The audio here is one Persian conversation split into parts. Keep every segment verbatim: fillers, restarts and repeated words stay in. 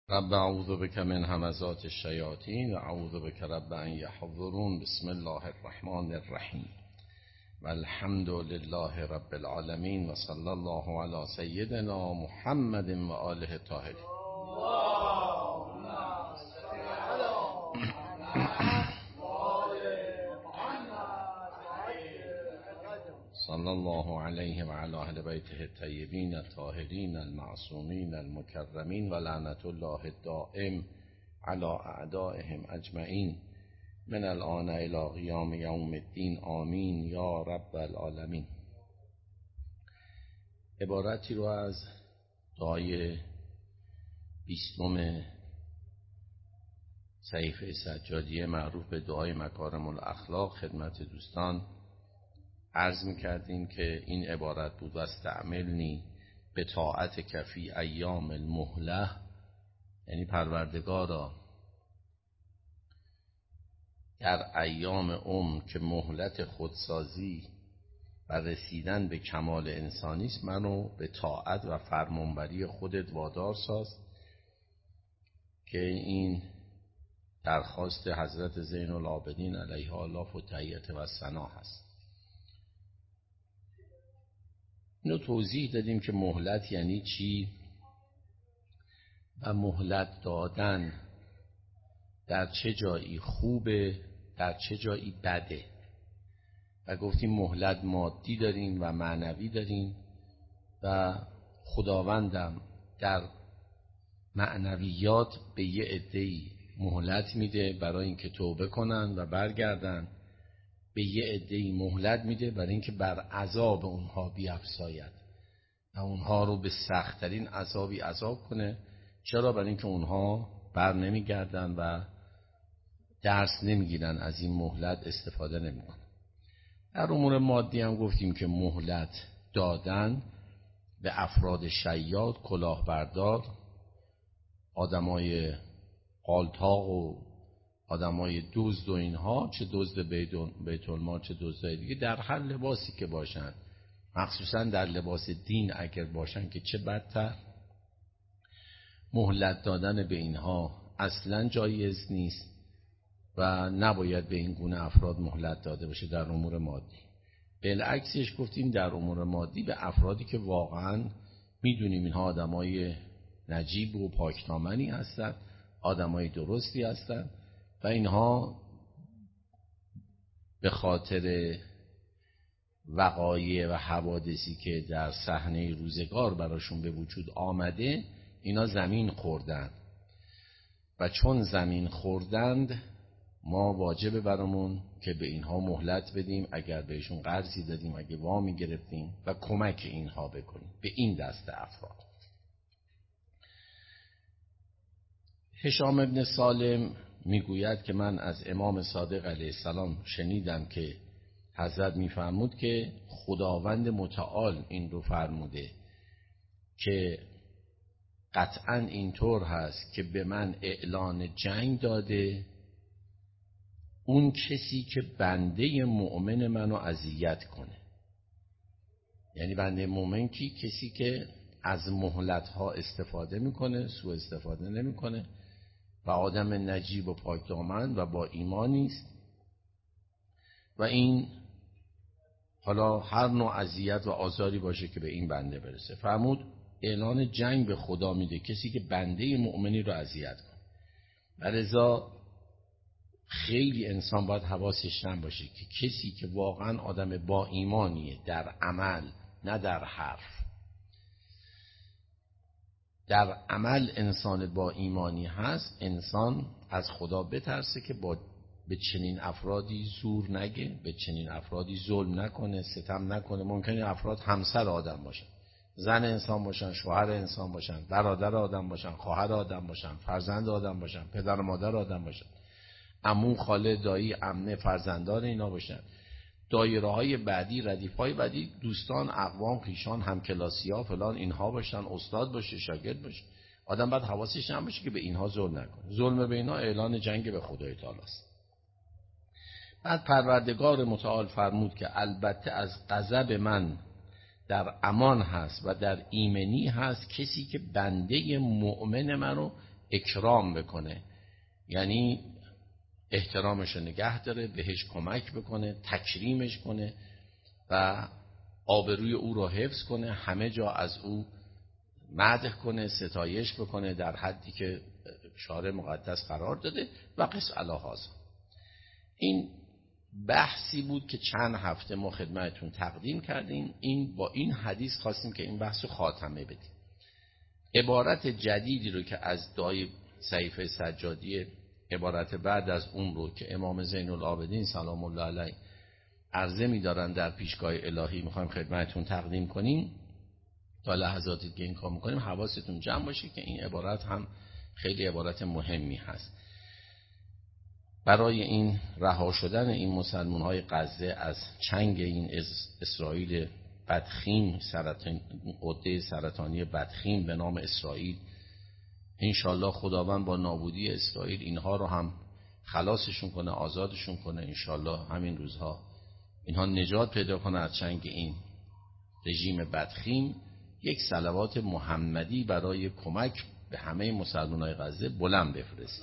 رب اعوذ بک من همزات الشیاطین و اعوذ بک رب ان یحضرون. بسم الله الرحمن الرحیم و الحمد لله رب العالمین و صلی الله علی سیدنا محمد و آله الطاهرین. صلی الله علیه و علی اهل بیته الطیبین الطاهرین المعصومین المکرمین و لعنت الله الدائم علی اعدائهم اجمعین من الآن الی قیام یوم الدین. آمین یا رب العالمین. عبارتی رو از دعای بیستم صحیفه سجادیه معروف به دعای مکارم الاخلاق خدمت دوستان عرض می‌کردیم که این عبارت بود: و استعملنی به طاعت کفی ایام المهله، یعنی پروردگارا در ایام عمر که مهلت خودسازی و رسیدن به کمال انسانی است، منو به طاعت و فرمانبری خودت وادار ساز. که این درخواست حضرت زین العابدین علیها لاف و تحیت و ثنا هست. اینو توضیح دادیم که مهلت یعنی چی و مهلت دادن در چه جایی خوبه، در چه جایی بده. و گفتیم مهلت مادی داریم و معنوی داریم و خداوندم در معنویات به یه عده‌ای مهلت میده برای اینکه توبه کنن و برگردن، به یه عده‌ای مهلت میده برای اینکه بر عذاب اونها بیفزاید و اونها رو به سخت‌ترین عذابی عذاب کنه. چرا؟ برای اینکه اونها بر نمیگردن و درس نمیگیرن، از این مهلت استفاده نمیکنن. در امور مادی هم گفتیم که مهلت دادن به افراد شیاد، کلاهبردار، آدمای قالتاق و آدمای دزد و اینها، چه دزد بیت المال چه دزدای دیگه، در هر لباسی که باشن، مخصوصا در لباس دین اگر باشن که چه بدتر، مهلت دادن به اینها اصلا جایز نیست و نباید به این گونه افراد مهلت داده باشه در امور مادی. بالعکسش گفتیم در امور مادی به افرادی که واقعا میدونیم اینها آدمای نجیب و پاکدامنی هستن، آدمای درستی هستن و اینها به خاطر وقایع و حوادثی که در صحنه روزگار براشون به وجود آمده، اینا زمین خوردن و چون زمین خوردند ما واجبه برامون که به اینها مهلت بدیم، اگر بهشون قرضی دادیم، اگه وامی گرفتیم، و کمک اینها بکنیم به این دسته افراد. هشام ابن سالم میگوید که من از امام صادق علیه السلام شنیدم که حضرت میفرمود که خداوند متعال این رو فرموده که قطعا اینطور هست که به من اعلان جنگ داده اون کسی که بنده مؤمن منو اذیت کنه. یعنی بنده مؤمن کی؟ کسی که از مهلت ها استفاده میکنه، سوء استفاده نمیکنه و آدم نجیب و پاکدامن و با ایمانی است و این حالا هر نوع اذیت و آزاری باشه که به این بنده برسه. فرمود اعلان جنگ به خدا میده کسی که بنده مؤمنی رو اذیت کنه. لذا خیلی انسان باید حواسش جمع باشه که کسی که واقعا آدم با ایمانیه، در عمل نه در حرف، در عمل انسان با ایمانی هست، انسان از خدا بترسه که با به چنین افرادی زور نگه، به چنین افرادی ظلم نکنه، ستم نکنه. ممکنه افراد همسر آدم باشن، زن انسان باشن، شوهر انسان باشن، برادر آدم باشن، خواهر آدم باشن، فرزند آدم باشن، پدر و مادر آدم باشن، عمو، خاله، دایی، عمه، فرزندان اینا باشن. دایره های بعدی، ردیف های بعدی، دوستان، اقوام، خویشان، همکلاسی ها فلان اینها باشن، استاد باشه، شاگرد باشه. آدم باید حواسش هم باشه که به اینها ظلم نکنه. ظلم به اینها اعلان جنگ به خدای تعالی است. بعد پروردگار متعال فرمود که البته از غضب من در امان هست و در ایمنی هست کسی که بنده مؤمن منو اکرام بکنه، یعنی احترامش رو نگه داره، بهش کمک بکنه، تکریمش کنه و آبروی او رو حفظ کنه، همه جا از او مدح کنه، ستایش بکنه در حدی که شارع مقدس قرار داده و قس علی هذا. این بحثی بود که چند هفته ما خدمتتون تقدیم کردیم. این با این حدیث خواستیم که این بحث رو خاتمه بدیم. عبارت جدیدی رو که از دای صحیفه سجادی، عبارت بعد از اون رو که امام زین العابدین سلام الله علیه عرضه می‌دارن در پیشگاه الهی می‌خوایم خدمتتون تقدیم کنیم. تا لحظاتی که این کار می‌کنیم حواستون جمع باشه که این عبارت هم خیلی عبارت مهمی هست برای این رها شدن این مسلمان‌های غزه از چنگ این اسرائیل بدخیم، سرطان غده سرطانی بدخیم به نام اسرائیل. انشالله خداوند با نابودی اسرائیل اینها رو هم خلاصشون کنه، آزادشون کنه. انشالله همین روزها اینها نجات پیدا کنه از چنگ این رژیم بدخیم. یک صلوات محمدی برای کمک به همه مسلمان‌های غزه بلند بفرست.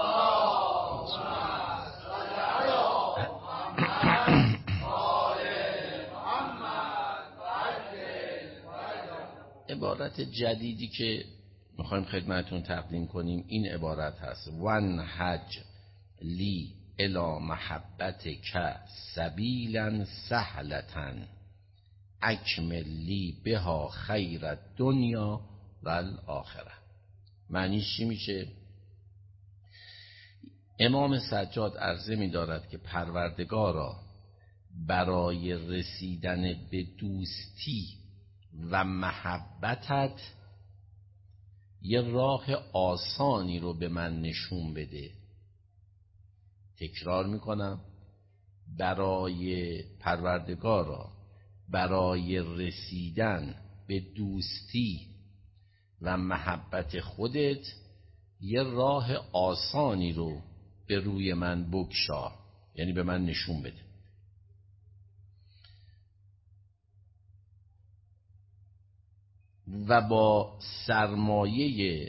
عبارت جدیدی که میخوایم خدمتون تقدیم کنیم این عبارت هست: ون حج لی الی محبتک سبیلا سهلتن اکمل لی بها خیر الدنیا و الاخره. معنیش چی میشه؟ امام سجاد عرضه می‌دارد که پروردگارا برای رسیدن به دوستی و محبتت یه راه آسانی رو به من نشون بده. تکرار میکنم، برای پروردگارا برای رسیدن به دوستی و محبت خودت یه راه آسانی رو به روی من بگشا، یعنی به من نشون بده. و با سرمایه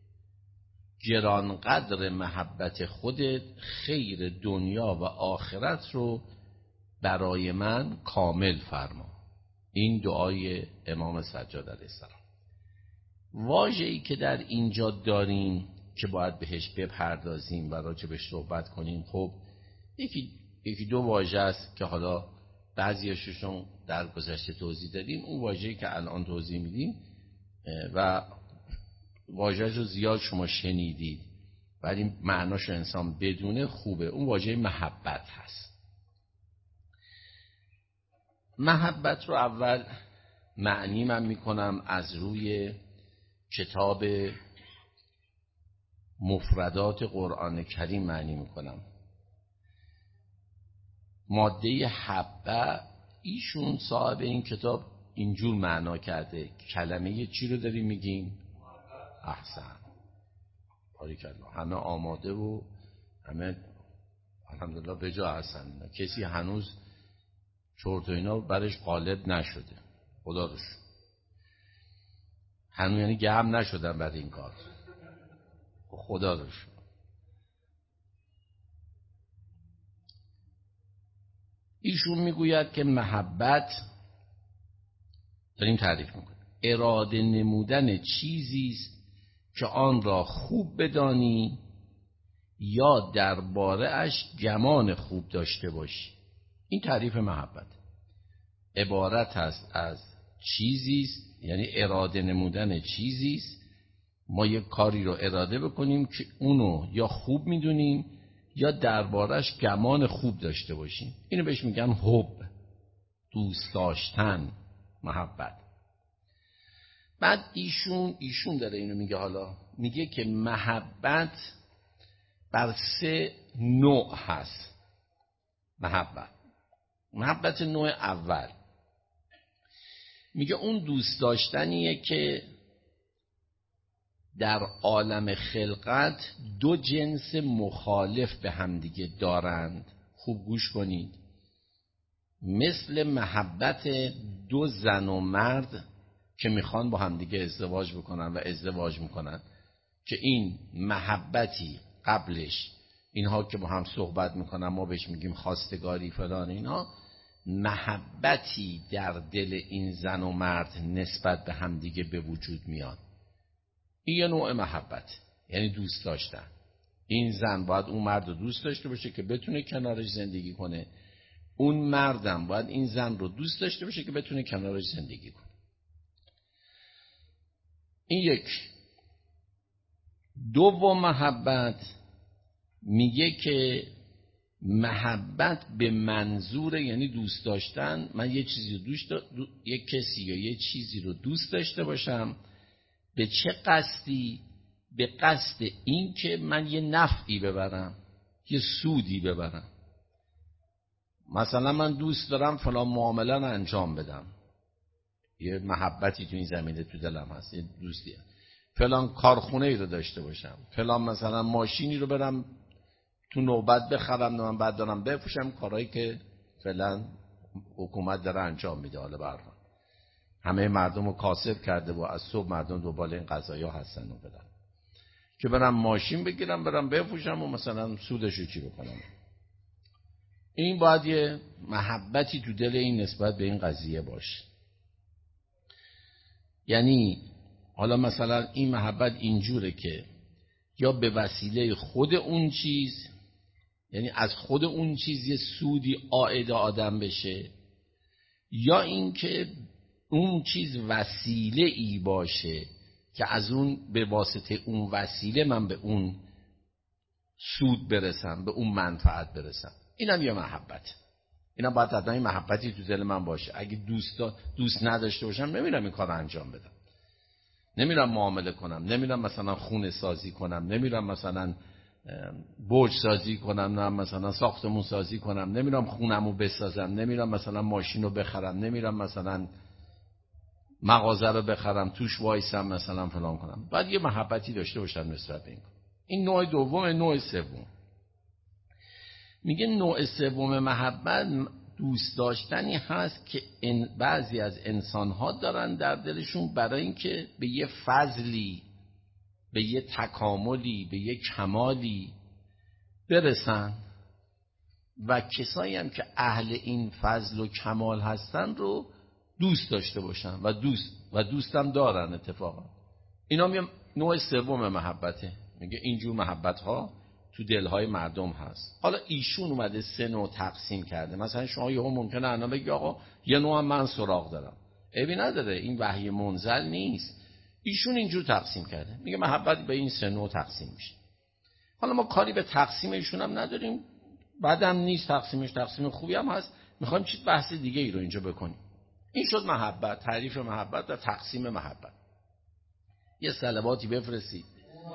گرانقدر محبت خودت خیر دنیا و آخرت رو برای من کامل فرما. این دعای امام سجاد علیه السلام. واژه‌ای که در اینجا داریم که باید بهش بپردازیم و راجبش صحبت کنیم، خب یکی یکی دو واژه است که حالا بعضیاشون در گذشته توضیح دادیم. اون واژه‌ای که الان توضیح میدیم و واژه رو زیاد شما شنیدید ولی معناش انسان بدونه خوبه، اون واژه محبت هست. محبت رو اول معنی من میکنم از روی کتاب مفردات قرآن کریم معنی میکنم. ماده حبه، ایشون صاحب این کتاب اینجور معنا کرده. کلمه چی رو داریم میگیم؟ احسن، باریکالله، همه آماده و همه الحمدلله به جا هستن. کسی هنوز چرت و اینا برش غالب نشده، خدا رو شکر. هنوز یعنی گرم نشدن بعد این کار، خدا رو شکر. ایشون میگوید که محبت، داریم تعریف میکنیم، اراده نمودن چیزی است که آن را خوب بدانی یا درباره اش گمان خوب داشته باشی. این تعریف محبت. عبارت هست از چیزی است، یعنی اراده نمودن چیزی است، ما یک کاری رو اراده بکنیم که اونو یا خوب میدونیم یا دربارش گمان خوب داشته باشیم. اینو بهش میگن حب، دوست داشتن، محبت. بعد ایشون ایشون داره اینو میگه، حالا میگه که محبت بر سه نوع هست. محبت محبت نوع اول میگه اون دوست داشتنیه که در عالم خلقت دو جنس مخالف به همدیگه دارند. خوب گوش کنید. مثل محبت دو زن و مرد که میخوان با همدیگه ازدواج بکنن و ازدواج میکنن. که این محبتی قبلش اینها که با هم صحبت میکنن ما بهش میگیم خواستگاری فلان اینا، محبتی در دل این زن و مرد نسبت به همدیگه به وجود میاد. این یه نوع محبت، یعنی دوست داشتن. این زن باید اون مرد رو دوست داشته باشه که بتونه کنارش زندگی کنه، اون مردم باید این زن رو دوست داشته باشه که بتونه کنارش زندگی کنه. این یک. دوم محبت میگه که محبت به منظور، یعنی دوست داشتن، من یه چیزی رو دوست دا... دو... یک کسی یا یه چیزی رو دوست داشته باشم به چه قصدی؟ به قصد این که من یه نفعی ببرم، یه سودی ببرم. مثلا من دوست دارم فلان معامله رو انجام بدم، یه محبتی تو این زمینه تو دلم هست، یه دوستیه. فلان کارخونه ای رو داشته باشم، فلان مثلا ماشینی رو برم تو نوبت بخرم، من بعد دارم بفروشم، کارهایی که فعلا حکومت داره انجام میده. حالا برها همه مردم رو کاسب کرده و از صبح مردم دنبال این قضایا هستن و بدن که برم ماشین بگیرم برم بفروشم و مثلا سودش رو چی بکنم. این باید یه محبتی تو دل این نسبت به این قضیه باشه. یعنی حالا مثلا این محبت اینجوره که یا به وسیله خود اون چیز، یعنی از خود اون چیز یه سودی عائد آدم بشه، یا اینکه اون چیز وسیله ای باشه که از اون به واسطه اون وسیله من به اون سود برسم، به اون منفعت برسم. اینم یه محبت. اینم باید حتما این محبتی تو دل من باشه. اگه دوست دوست نداشته باشم نمیرم این کار انجام بدم، نمیرم معامله کنم، نمیرم مثلا خونه سازی کنم، نمیرم مثلا برج سازی کنم، نه مثلا ساختمون سازی کنم، نمیرم خونمو بسازم، نمیرم مثلا ماشین رو بخرم، نمیرم مثلا مغازه رو بخرم توش وایسم مثلا فلان کنم. باید یه محبتی داشته باشم نسبت به این. این نوع دوم. نوع سوم میگه نوع سوم محبت دوست داشتنی هست که بعضی از انسان‌ها دارن در دلشون برای اینکه به یه فضلی، به یه تکاملی، به یه کمالی برسن و کسایی هم که اهل این فضل و کمال هستن رو دوست داشته باشن و دوست و دوستم دارن اتفاقا. اینا هم نوع سوم محبته. میگه اینجور محبت‌ها تو دلهای مردم هست. حالا ایشون اومده سه نوع تقسیم کرده. مثلا شما یهو ممکنه الان بگی آقا یه نوع هم من سراغ دارم. عیبی نداره، این وحی منزل نیست. ایشون اینجور تقسیم کرده. میگه محبت به این سه نوع تقسیم میشه. حالا ما کاری به تقسیم ایشون هم نداریم، بعدم نیست، تقسیمش تقسیم خوبی هم هست. میخوایم چیز بحث دیگه ای رو اینجا بکنیم. این شد محبت، تعریف محبت و تقسیم محبت. یه صلواتی بفرستید.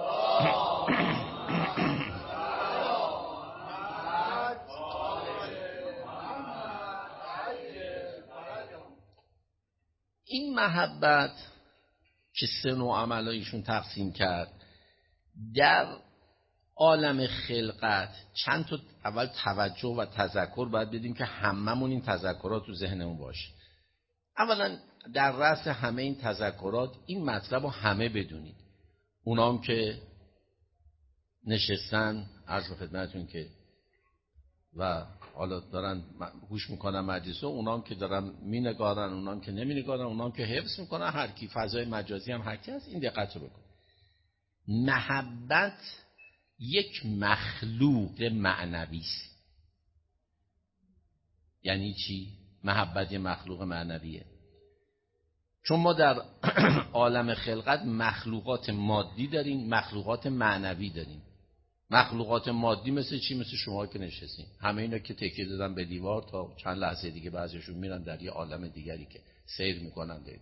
این محبت که سه نوع عمل ایشون تقسیم کرد در عالم خلقت چند تا اول توجه و تذکر باید بدیم که هممون این تذکرات تو ذهنمون باشه. اولا در رأس همه این تذکرات این مطلب رو همه بدونید، اونام که نشستن عرض به خدمتتون که و حالا دارن گوش میکنن مجلس، و اونام که دارن مینگارن، اونام که نمینگارن، اونام که حفظ میکنن، هر کی فضای مجازی هم هر کی هست، این دقت رو بکن. محبت یک مخلوق معنوی است. یعنی چی؟ محبت یک مخلوق معنویه. چون ما در عالم خلقت مخلوقات مادی داریم، مخلوقات معنوی داریم. مخلوقات مادی مثل چی؟ مثل شما که نشستین، همه اینا که تکیه دادن به دیوار تا چند لحظه دیگه بعضیشون میرن در یه عالم دیگری که سیر میکنن دیگه.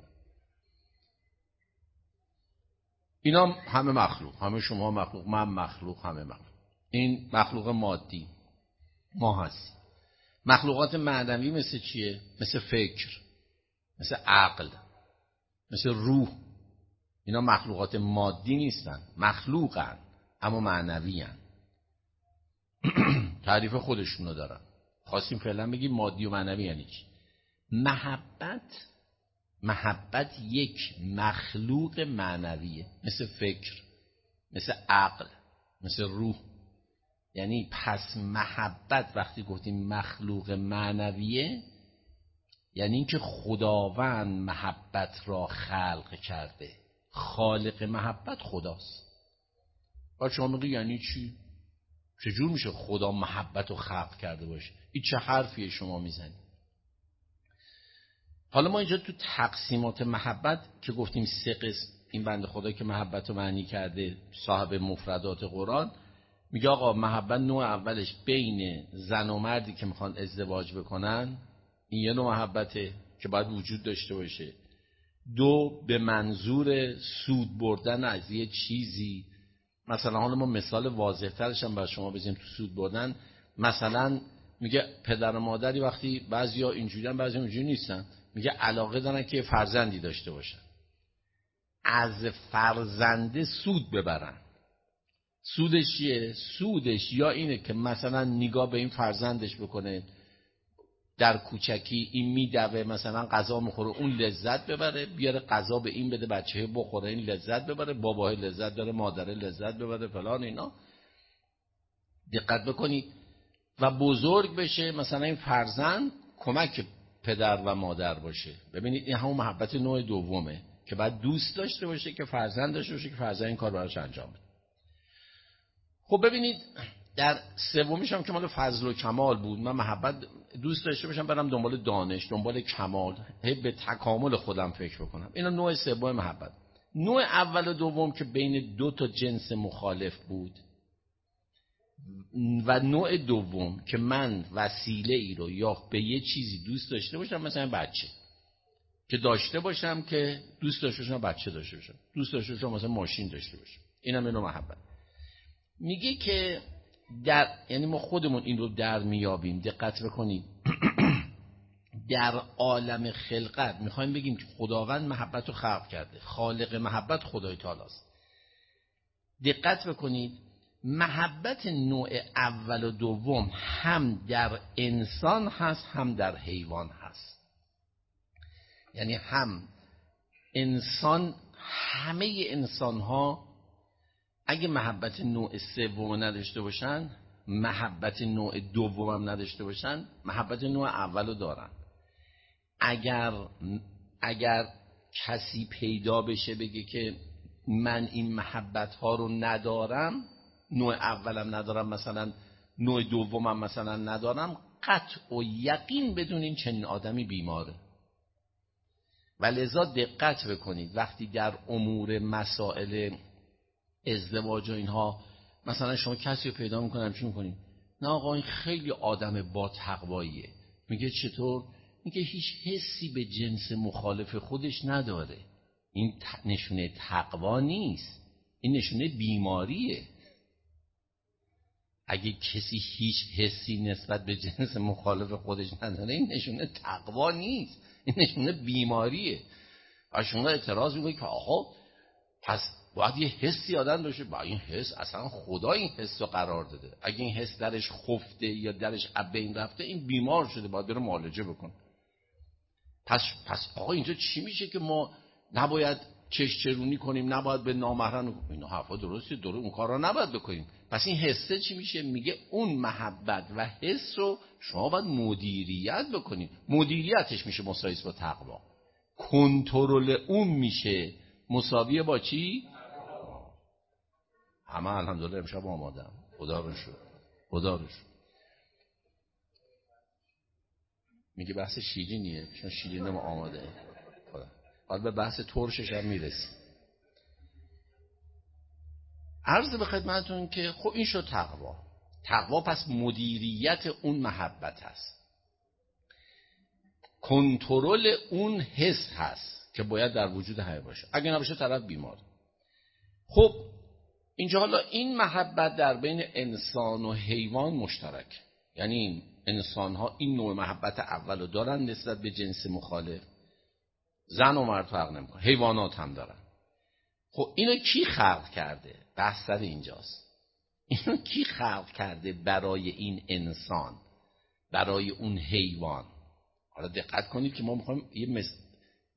اینا همه مخلوق، همه شما مخلوق، من مخلوق، همه مخلوق. این مخلوق مادی ما هستیم. مخلوقات معنوی مثل چیه؟ مثل فکر، مثل عقل، مثل روح. اینا مخلوقات مادی نیستن، مخلوقن اما معنوی هن. تعریف خودشونو دارن. خواستیم فعلا بگیم مادی و معنوی یعنی چی. محبت محبت یک مخلوق معنویه، مثل فکر، مثل عقل، مثل روح. یعنی پس محبت وقتی گفتیم مخلوق معنویه، یعنی اینکه خداوند محبت را خلق کرده. خالق محبت خداست. بعد شما میگی یعنی چی؟ چجور میشه خدا محبت رو خلق کرده باشه؟ این چه حرفیه شما میزنید؟ حالا ما اینجا تو تقسیمات محبت که گفتیم سه قسم، این بنده خدا که محبت رو معنی کرده صاحب مفردات قرآن، میگه آقا محبت نوع اولش بین زن و مردی که میخوان ازدواج بکنن، این یه نوع محبته که باید وجود داشته باشه. دو، به منظور سود بردن از یه چیزی. مثلا حالا ما مثال واضح ترش هم برای شما بزنیم تو سود بردن. مثلا میگه پدر و مادری وقتی بعضیا اینجوریان بعضیا اینجوری نیستن، میگه علاقه دارن که فرزندی داشته باشن، از فرزنده سود ببرن. سودش چیه؟ سودش یا اینه که مثلا نگاه به این فرزندش بکنه، در کوچکی این میدوه مثلا غذا میخوره اون لذت ببره، بیاره غذا به این بده بچه بخوره این لذت ببره، باباه لذت داره مادره لذت ببره فلان اینا. دقت بکنید. و بزرگ بشه مثلا این فرزند کمک پدر و مادر باشه. ببینید این همون محبت نوع دومه که بعد دوست داشته باشه که فرزند داشته باشه که فرزند این کار براش انجام بده. خب ببینید در سومیش هم که مال فضل و کمال بود، من محبت دوست داشته باشم برم دنبال دانش، دنبال کمال، هی به تکامل خودم فکر بکنم. اینا نوع سوم محبت. نوع اول و دوم که بین دو تا جنس مخالف بود و نوع دوم که من وسیله ای رو یا به یه چیزی دوست داشته باشم، مثلا بچه که داشته باشم که دوست داشته باشم بچه داشته باشم، دوست داشته باشم مثلا ماشین داشته باشم، اینم اینو محبت. میگه که در یعنی ما خودمون این رو در میابیم. دقت بکنید در عالم خلقت میخوایم بگیم که خداوند محبت رو خلق کرده، خالق محبت خدای تعالی است. دقت بکنید محبت نوع اول و دوم هم در انسان هست هم در حیوان هست. یعنی هم انسان، همه انسان ها اگه محبت نوع سوم نداشته باشن، محبت نوع دوم هم نداشته باشن، محبت نوع اولو دارن. اگر اگر کسی پیدا بشه بگه که من این محبت ها رو ندارم، نوع اولم ندارم مثلا نوع دومم مثلا ندارم، قطع و یقین بدونین چنین آدمی بیماره. و لذا دقت بکنید وقتی در امور مسائل ازدواج و اینها مثلا شما کسی رو پیدا میکنم چون کنیم نه آقا این خیلی آدم با تقواییه، میگه چطور؟ میگه هیچ حسی به جنس مخالف خودش نداره. این نشونه تقوا نیست، این نشونه بیماریه. اگه کسی هیچ حسی نسبت به جنس مخالف خودش نداره این نشونه تقوا نیست، این نشونه بیماریه. و شما اعتراض میکنید که آقا پس باید یه حسی آدم داشته. با این حس اصلا خدا این حس رو قرار داده. اگه این حس درش خفته یا درش از بین رفته این بیمار شده، باید بره معالجه بکن. پس پس آقا اینجا چی میشه که ما نباید چشچرونی کنیم، نباید به نامحرم؟ اینا حرفا درسته، درست اون کارا نباید بکنیم. پس این حسه چی میشه؟ میگه اون محبت و حس رو شما باید مدیریت بکنید. مدیریتش میشه مساوی با تقوا. کنترل اون میشه مساویه با چی؟ همه الحمدلله امشب آمادم. خدا رو شکر، خدا رو شکر. میگه بحث شیرینیه چون شیرینم آماده. خدا حالا به بحث ترشش هم میرسی. عرض به خدمتتون که خب این شد تقوا. تقوا پس مدیریت اون محبت هست، کنترل اون حس هست که باید در وجود همه باشه. اگه نباشه طرف بیمار. خب اینجا حالا این محبت در بین انسان و حیوان مشترک، یعنی انسان ها این نوع محبت اولو دارن نسبت به جنس مخالف، زن و مرد فرق نمیکنه، حیوانات هم دارن. خب اینو کی خلق کرده؟ بحث سر اینجاست. اینو کی خلق کرده برای این انسان، برای اون حیوان؟ حالا دقت کنید که ما میخوایم یه مثل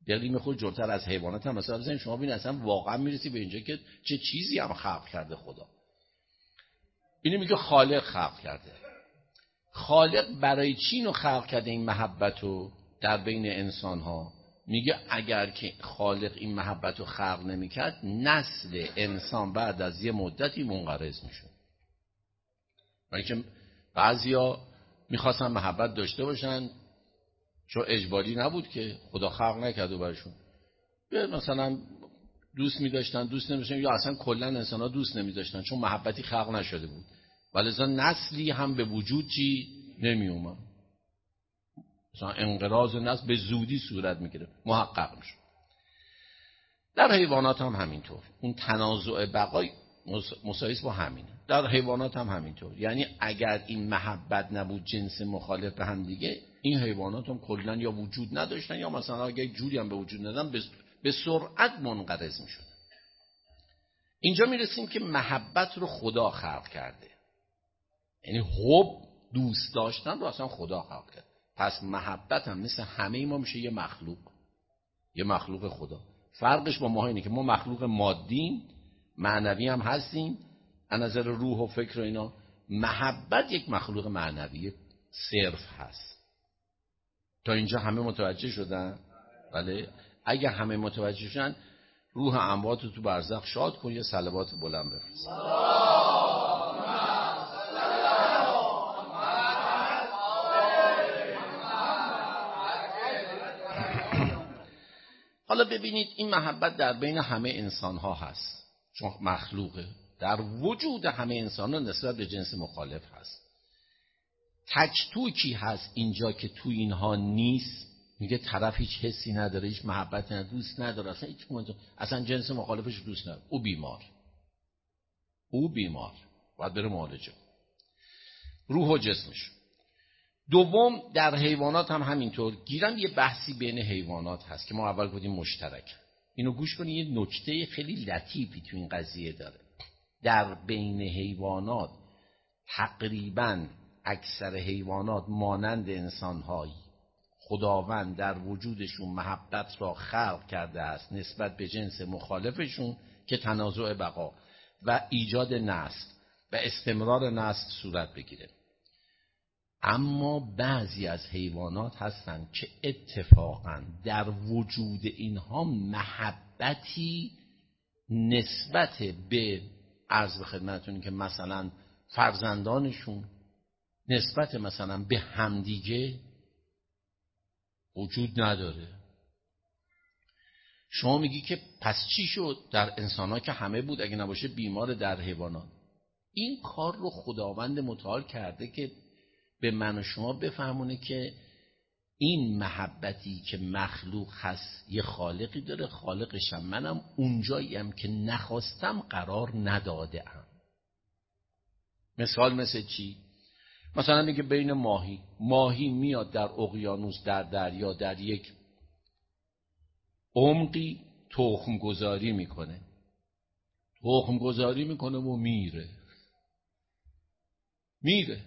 یعنی خود جلوتر از حیوانات هم مثلا بزنید شما ببینید اصلا واقعا میرسی به اینجا که چه چیزی هم خلق کرده خدا. اینو میگه خالق خلق کرده. خالق برای چی اینو خلق کرده این محبت رو در بین انسان ها؟ میگه اگر که خالق این محبت رو خلق نمیکرد نسل انسان بعد از یه مدتی منقرض میشد. برای که بعضیا میخواستن محبت داشته باشن چون اجباری نبود که خدا خلق نکرده براشون، مثلا دوست می‌داشتن دوست نمی‌داشتن یا اصلا کلا انسان‌ها دوست نمی‌داشتن چون محبتی خلق نشده بود، ولذا نسلی هم به وجود چی نمی اومد، مثلا انقراض نسل به زودی صورت می‌گیره، محقق میشه. در حیوانات هم همینطور، اون تنازع بقای مساویس با همینه. در حیوانات هم همینطور، یعنی اگر این محبت نبود جنس مخالف به هم دیگه، این حیوانات هم کلا یا وجود نداشتن یا مثلا اگه جوری هم به وجود ندادن به سرعت منقرض میشدن. اینجا میرسیم که محبت رو خدا خلق کرده، یعنی حب دوست داشتن رو اصلا خدا خلق کرده. پس محبت هم مثل همه ما میشه یه مخلوق، یه مخلوق خدا. فرقش با ما اینه که ما مخلوق مادیم، معنوی هم هستیم از نظر روح و فکر و اینا. محبت یک مخلوق معنوی صرف هست. تا اینجا همه متوجه شدن؟ بله. اگه همه متوجه شدن روح اموات رو تو برزخ شاد کن، یه صلوات بلند بفرست. حالا ببینید این محبت در بین همه انسان ها هست چون مخلوقه، در وجود همه انسان ها نسبت به جنس مخالف هست. تک توکی هست اینجا که تو اینها نیست، میگه طرف هیچ حسی نداره، هیچ محبت نداره، دوست نداره، اصلا هیچ کمانتون. اصلا جنس مخالفش دوست نداره، او بیمار او بیمار باید بره معالجه، روح و جسمش. دوم در حیوانات هم همینطور. گیرم یه بحثی بین حیوانات هست که ما اول گفتیم مشترک. اینو گوش کنید، یه نکته خیلی لطیفی تو این قضیه داره. در بین حیوانات تقریباً اکثر حیوانات مانند انسان‌هایی خداوند در وجودشون محبت را خلق کرده است نسبت به جنس مخالفشون که تنازع بقا و ایجاد نسل و استمرار نسل صورت بگیره. اما بعضی از حیوانات هستند که اتفاقاً در وجود اینها محبتی نسبت به عرض به خدمتتون که مثلا فرزندانشون، نسبت مثلا به همدیگه وجود نداره. شما میگی که پس چی شد؟ در انسان‌ها که همه بود، اگه نباشه بیمار در حیوانات. این کار رو خداوند متعال کرده که به من و شما بفهمونه که این محبتی که مخلوق هست یه خالقی داره، خالقشم منم، اونجاییم که نخواستم قرار نداده ام. مثال مثل چی؟ مثلا میگه بین ماهی ماهی میاد در اقیانوس، در دریا، در یک عمقی تخم گذاری میکنه تخم گذاری میکنه و میره میره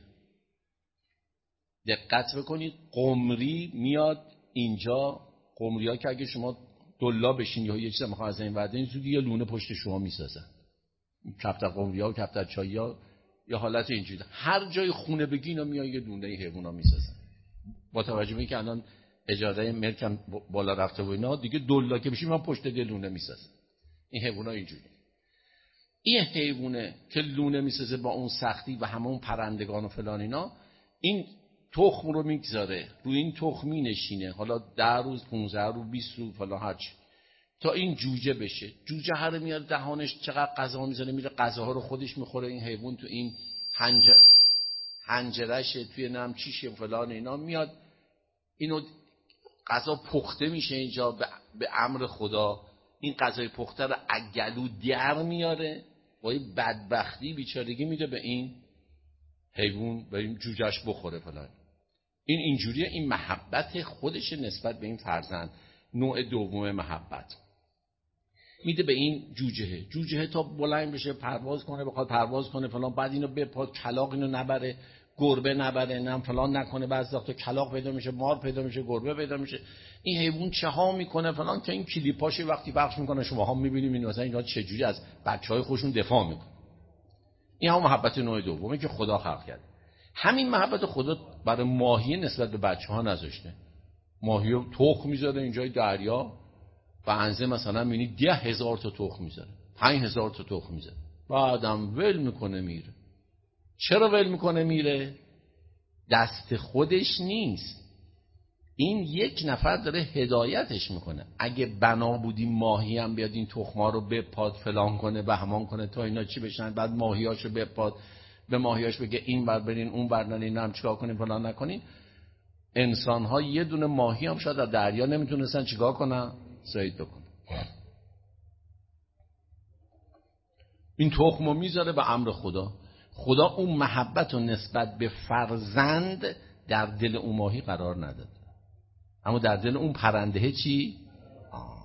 دقت بکنید. قمری میاد اینجا، قمری ها که اگه شما دلا بشین یا یه چیز میخواد از این ورده، این زودی یه لونه پشت شما میسازن. کفتر قمری ها و کفتر چایی ها یا حالت اینجوری، هر جای خونه بگین و میان یه دونه حیوان ها میسازن. با توجه به اینکه الان اجازه ملکم بالا رفته و اینا، دیگه دلا که بشین من پشت یه لونه میسازن. این حیوان ها اینجوری. این حیوانه که لونه میسازه با اون سختی و همون پرندگان و فلان اینا، این تخم رو میگذاره روی این تخم مینشینه، حالا ده روز پونزده روز بیست روز فلان هرچی، تا این جوجه بشه. جوجه هر میاد دهانش چقدر غذا میذاره، میره غذاها رو خودش میخوره. این حیوان تو این حنجر حنجرشه توی نم چیشه فلان اینا، میاد اینو غذا پخته میشه اینجا به امر خدا. این غذای پخته رو اگلو در میاره، با این بدبختی بیچارگی میده به این حیوان، به این جوجهش بخوره فلان. این اینجوریه. این محبت خودش نسبت به این فرزند، نوع دوم محبت میده به این جوجه. جوجه تا بلند بشه پرواز کنه، بخواد پرواز کنه فلان، بعد اینو به پا کلاغ اینو نبره گربه نبره، نم فلان نکنه، بعضی وقتا کلاغ پیدا میشه، مار پیدا میشه، گربه پیدا میشه، این حیوان چه ها میکنه فلان، که این کلیپاشو وقتی پخش میکنه شما ها میبینید این مثلا اینا چه جوری از بچهای خودشون دفاع میکنه. این هم محبت نوع دومه که خدا خلق کرد. همین محبت خدا برای ماهی نسبت به بچه‌ها نذاشته. ماهی تخم میذاره اینجای دریا، و انزه مثلا میبینی ده هزار تا تخم میذاره، پنج هزار تا تخم میذاره، بعدم ول میکنه میره. چرا ول میکنه میره؟ دست خودش نیست، این یک نفر داره هدایتش میکنه. اگه بنا بودی ماهی هم بیاد این تخما رو بپاد فلان کنه بهمان کنه تا اینا چی بشن، بعد ماهیاشو بپاد به ماهیاش بگه این بر برین اون بر نرین، هم چیکار کنین فلان نکنین، انسان ها یه دونه ماهی هم شاید در دریا نمیتونستن چیکار کنن، صید بکنن. این تخمو میذاره به امر خدا. خدا اون محبت و نسبت به فرزند در دل اون ماهی قرار نداد، اما در دل اون پرنده چی؟ آه.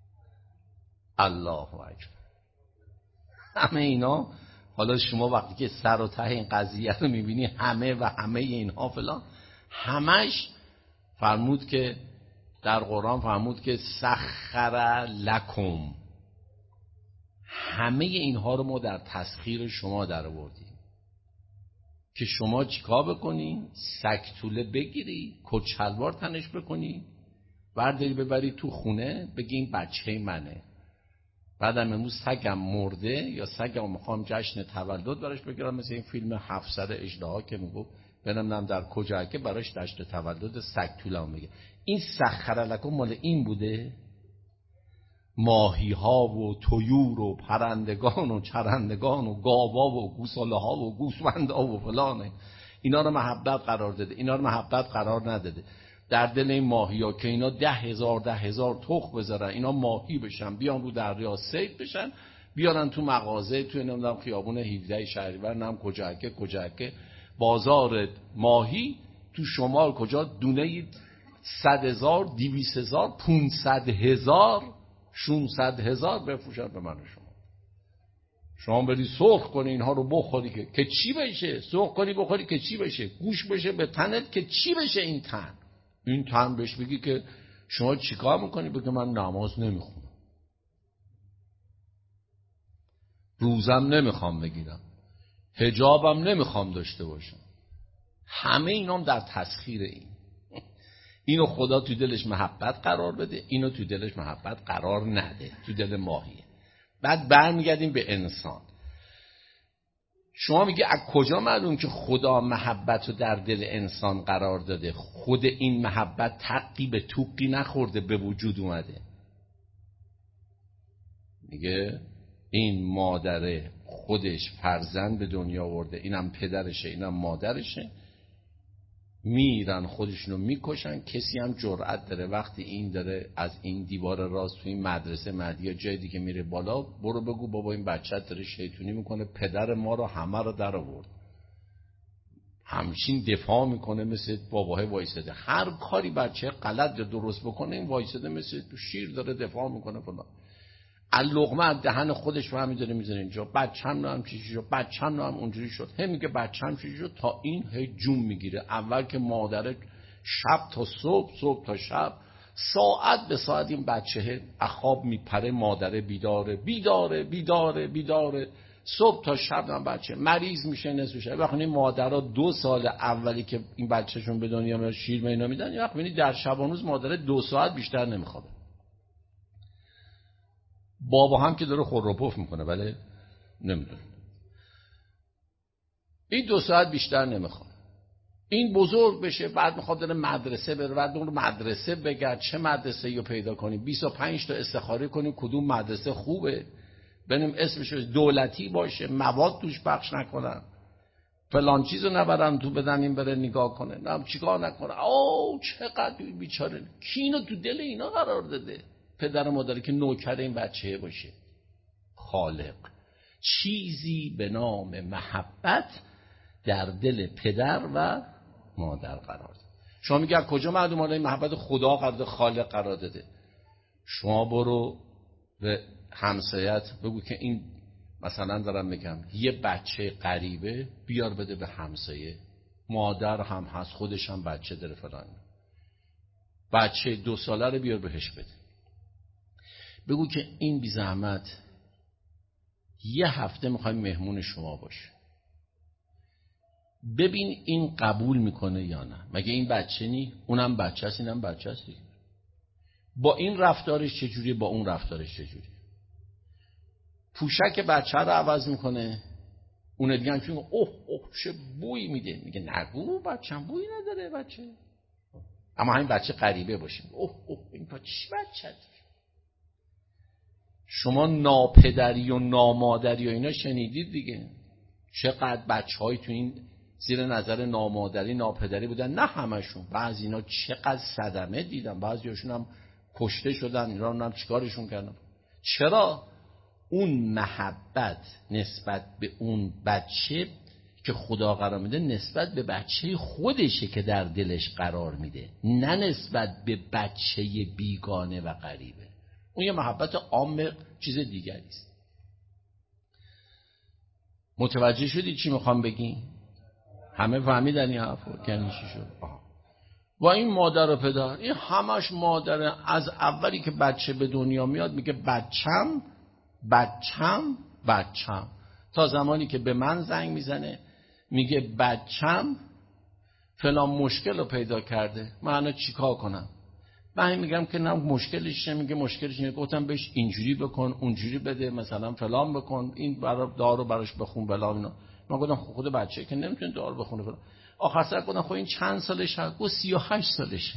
الله اکبر. همه اینا، حالا شما وقتی که سر و ته این قضیه رو میبینی، همه و همه اینها فلان، همش فرمود که در قرآن فرمود که سخر لکم، همه اینها رو ما در تسخیر شما در آوردیم که شما چیکار بکنی؟ سگتوله بگیری، کچلوار تنش بکنی، برداری ببری تو خونه، بگی این بچه منه، بعدم امروز سگم مرده یا سگم میخوام جشن تولد براش بگیرم، مثل این فیلم هفت سر اژدها که میگفت بنم در کجا که براش جشن تولد سگتوله هم بگیر. این سخر لکم مال این بوده؟ ماهی ها و طیور و پرندگان و چرندگان و گاوا و گوساله ها و گوسفند ها و فلانه، اینا رو محبت قرار داده، اینا رو محبت قرار نداده. در دل این ماهی ها که اینا ده هزار ده هزار تخم بذارن، اینا ماهی بشن، بیان رو دریا صید بشن، بیارن تو مغازه، تو نمیدونم خیابون هفده شهریور، نم کجا که کجا که بازار ماهی تو شمال کجا دونه صد هزار دویست هزار پونصد هزار ششصد هزار بفروشن به من و شما. شما بری سرخ کنی اینها رو بخوری که که چی بشه، سرخ کنی بخوری که چی بشه، گوش بشه به تنت که چی بشه. این تن این تن بهش بگی که شما چیکار میکنی؟ بگی من نماز نمیخونم، روزم نمیخوام بگیرم، حجابم نمیخوام داشته باشم. همه اینام در تسخیر این. اینو خدا تو دلش محبت قرار بده، اینو تو دلش محبت قرار نده، تو دل ماهیه. بعد برمیگردیم به انسان. شما میگه از کجا معلوم که خدا محبت رو در دل انسان قرار داده؟ خود این محبت تقی به توقی نخورده به وجود اومده. میگه این مادره خودش فرزند به دنیا آورده، اینم پدرشه اینم مادرشه، میرن خودشونو میکشن. کسی هم جرأت داره وقتی این داره از این دیوار راست تو این مدرسه مدی یا جای دیگه میره بالا، برو بگو بابا این بچه داره شیطونی میکنه، پدر ما رو همه رو در آورد. همچین دفاع میکنه مثل باباه وایساده. هر کاری بچه غلط یا درست بکنه این وایساده مثل شیر داره دفاع میکنه فلان. اللقمه از دهن خودش رو همین داره میزنه اینجا، بچه‌م هم چیزی شد، بچه‌م هم اونجوری شد، هم میگه بچه‌م چیزی شد، تا این هی جون میگیره. اول که مادره شب تا صبح، صبح تا شب، ساعت به ساعت این بچه از خواب میپره، مادره بیداره بیداره بیداره بیداره، صبح تا شب هم بچه مریض میشه نصف شب. وقتی مادرها دو سال اولی که این بچه‌شون به دنیا میاد شیر مینا میدن، یا وقتی در شبانوز مادره دو ساعت بیشتر نمیخوابه. بابا هم که داره خور و پف میکنه ولی نمیدونه، این دو ساعت بیشتر نمیخواد. این بزرگ بشه، بعد میخواد داره مدرسه بره، بعد اون مدرسه بگرد چه مدرسه رو پیدا کنیم، بیست و پنج تا استخاره کنیم کدوم مدرسه خوبه، ببینیم اسمش دولتی باشه، مواد توش پخش نکنن، فلان چیزو نبرن تو بدن این بره نگاه کنه، نه چیکار نکنه. اوه چقدر بیچاره، کی اینو تو دل اینا قرار داده؟ پدر و مادری که نوکر این بچه باشه. خالق چیزی به نام محبت در دل پدر و مادر قرار داده. شما میگه کجا معلوم این محبت خدا قرار خالق قرار داده؟ شما برو به همسایت بگو که این مثلا دارم میگم یه بچه غریبه بیار بده به همسایه، مادر هم هست، خودش هم بچه داره فلان. بچه دو ساله رو بیار بهش بده، بگو که این بی زحمت یه هفته میخوایم مهمون شما باشه، ببین این قبول میکنه یا نه. مگه این بچه نی؟ اونم بچه است، اینم بچه است دیگه. با این رفتارش چجوریه، با اون رفتارش چجوریه؟ پوشک بچه رو عوض میکنه، اون دیگه هم چون اوه اوه چه بوی میده، میگه نگو بچه‌م بوی نداره بچه، اما همین بچه غریبه باشه اوه اوه این پا چی بچه. شما ناپدری و نامادری و اینا شنیدید دیگه، چقدر بچه‌های تو این زیر نظر نامادری ناپدری بودن، نه همشون، بعضی اینا چقدر صدمه دیدن، بعضیاشون هم کشته شدن، اینا هم چیکارشون کردن. چرا؟ اون محبت نسبت به اون بچه که خدا قرار میده نسبت به بچه خودشه که در دلش قرار میده، نه نسبت به بچه بیگانه و غریبه. اون یه محبت عام چیز دیگری است. متوجه شدی چی میخوام بگی؟ همه فهمیدن این حرفو که چی شد؟ و این مادر و پدر، این همش مادر، از اولی که بچه به دنیا میاد میگه بچم بچم بچم، تا زمانی که به من زنگ میزنه میگه بچم فلان مشکل رو پیدا کرده، من الان چیکار کنم؟ من میگم که نه مشکلش چیه، میگه مشکلش اینه، گفتم بهش اینجوری بکن اونجوری بده، مثلا فلان بکن، این برا دارو براش بخون فلان اینا. من گفتم خود بچه که نمیتونه دارو بخونه فلان. آخر سر گفتم خب این چند سالشه؟ گفت سی و هشت سالشه.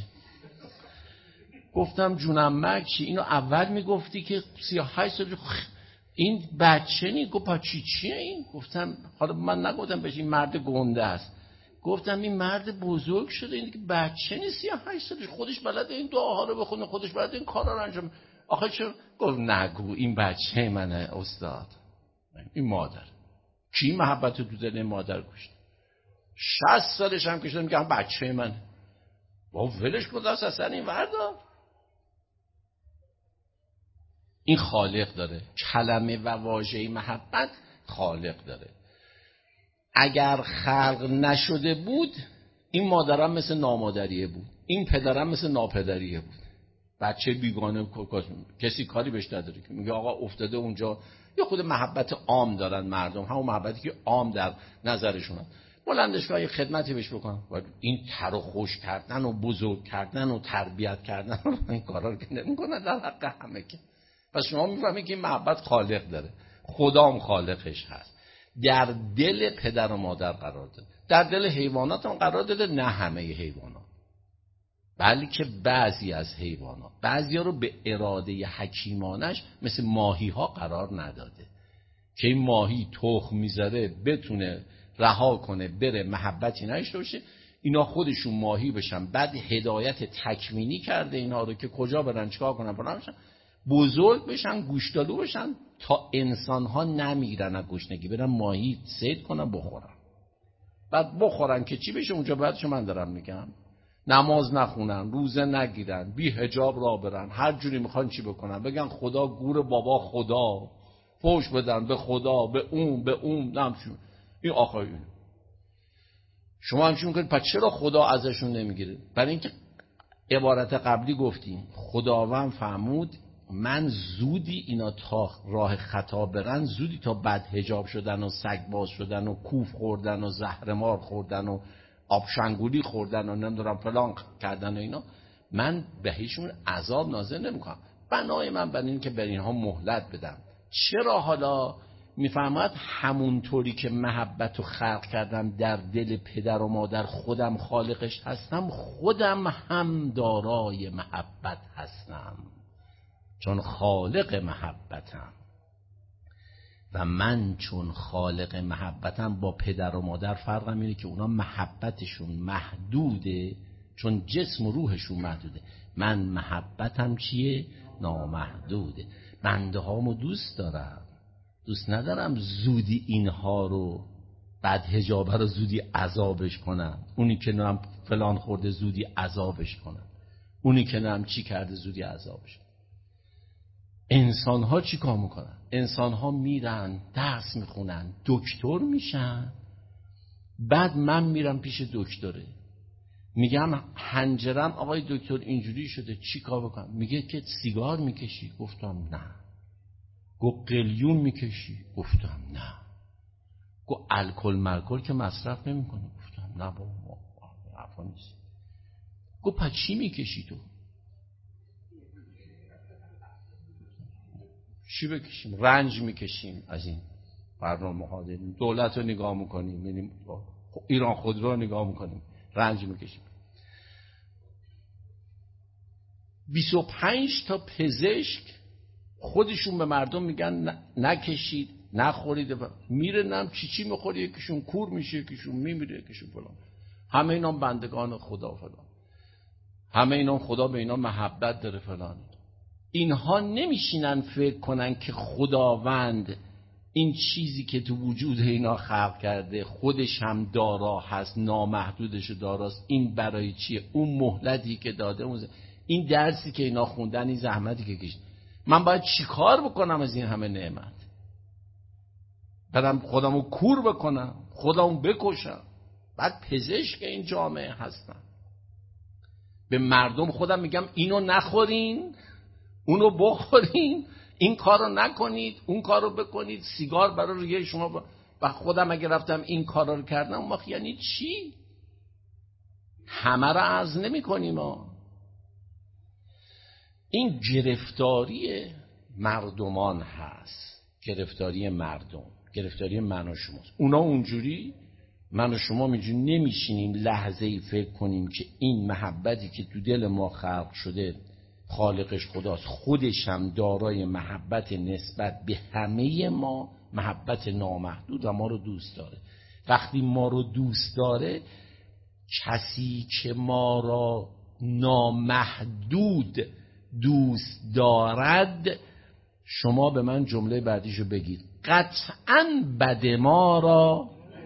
گفتم جونم مکی اینو اول میگفتی که سی و هشت سالشه، این بچه نی. گفت چی چیه این؟ گفتم حالا من نگفتم بهش این مرد گنده است، گفتم این مرد بزرگ شده، این که بچه نیست، سی و هشت سالش، خودش بلده این دعاها رو بخونه، خودش بلده این کارا رو انجام. آخه چون گفت نگو این بچه منه استاد، این مادر. کی محبت تو دل مادر کشت؟ شصت سالش هم کشیدم که هم بچه منه. با ولش کن دست اصلا این وردا. این خالق داره، کلمه و واژه محبت خالق داره. اگر خلق نشده بود این مادرم مثل نامادریه بود، این پدرم مثل ناپدریه بود. بچه بیگانه کسی کاری بهش نداره که میگه آقا افتاده اونجا. یا خود محبت عام دارن مردم، همون محبتی که عام در نظرشونه. بلندش که خدمتی بهش بکنن، این تر و خوش کردن و بزرگ کردن و تربیت کردن این کارا رو که نمیکنن در حق همه که. پس شما میفهمید که این محبت خالق داره، خدام خالقش هست، در دل پدر و مادر قرار داده. در دل حیوانات هم قرار داده، نه همه حیوانات، بلکه بعضی از حیوانات. بعضی ها رو به اراده حکیمانش مثل ماهی ها قرار نداده که این ماهی تخم میذاره بتونه رها کنه بره، محبتی نشته باشه، اینا خودشون ماهی بشن. بعد هدایت تکوینی کرده اینا رو که کجا برن چیکار کنن، فلان بشن، بزرگ بشن، گوشتالو بشن، تا انسان ها نمیرن از گشنگی برن ماهی صید کنن بخورن. بعد بخورن که چی بشه اونجا بعدش من دارم میگم، نماز نخونن، روزه نگیرن، بی حجاب را برن، هر جوری میخوان چی بکنن، بگن خدا گور بابا خدا، فوش بدن به خدا، به اون به اون نمشون. این آخرین شما همچین میکنید. پس چرا خدا ازشون نمیگیره؟ برای اینکه عبارت قبلی گفتیم خداوند فرمود من زودی اینا تا راه خطا برن، زودی تا بد حجاب شدن و سگ باز شدن و کوف خوردن و زهرمار خوردن و آبشنگولی خوردن و نمیدونم فلان کردن و اینا، من بهشون عذاب نازل نمیکنم. بنای من برای این که بر اینها مهلت بدم. چرا حالا میفهمد همونطوری که محبت رو خلق کردم در دل پدر و مادر، خودم خالقش هستم، خودم هم دارای محبت هستم، چون خالق محبتم. و من چون خالق محبتم با پدر و مادر فرقم اینه که اونا محبتشون محدوده، چون جسم و روحشون محدوده. من محبتم چیه؟ نامحدوده. بنده هامو دوست دارم، دوست ندارم زودی اینها رو بعد حجابه رو زودی عذابش کنم، اونی که نام فلان خورده زودی عذابش کنم، اونی که نام چی کرده زودی عذابش کنم. انسان ها چی کار میکنن؟ انسان ها میرن درس میخونن، دکتر میشن، بعد من میرم پیش دکتره، میگم حنجرم آقای دکتر اینجوری شده، چی کار بکنم؟ میگه که سیگار میکشی؟ گفتم نه. گفت قلیون میکشی؟ گفتم نه. گفت الکل مالکل که مصرف نمیکنی؟ گفتم نه بابا حرفا نیست. گفت پس چی میکشی تو؟ چی بکشیم؟ رنج میکشیم از این برنامه ها، دولت رو نگاه میکنیم، یعنی ایران خودرو رو نگاه میکنیم، رنج میکشیم. بیست و پنج تا پزشک خودشون به مردم میگن نکشید، نخورید، میره نم چی چی میخوری، یکیشون کور میشه، یکیشون میمیره، یکیشون فلان. همه اینا بندگان خدا فلان، همه اینا خدا به اینا محبت داره فلان. اینها نمیشینن فکر کنن که خداوند این چیزی که تو وجود اینا خلق کرده خودش هم دارا هست، نامحدودش داراست، این برای چیه؟ اون مهلتی که داده، اون این درسی که اینا خوندن، این زحمتی که کشیدن، من باید چیکار بکنم از این همه نعمت؟ برم خودمو کور بکنم، خودمو بکشم؟ بعد پزشک این جامعه هستن، به مردم خودم میگم اینو نخورین، اونو بخورین، این کارو نکنید، اون کارو بکنید، سیگار برای ریه شما ب... و خودم اگه رفتم این کارا رو کردم، اون وقت یعنی چی؟ همه رو عرض نمی کنیم ها. این گرفتاری مردمان هست، گرفتاری مردم، گرفتاری من و شماست. اونا اونجوری، من و شما اینجوری نمیشینیم لحظه ای فکر کنیم که این محبتی که تو دل ما خلق شده خالقش خداست، خودش هم دارای محبت نسبت به همه ما، محبت نامحدود و ما رو دوست داره. وقتی ما رو دوست داره، کسی که ما را نامحدود دوست دارد، شما به من جمله بعدیشو بگید، قطعاً بد ما را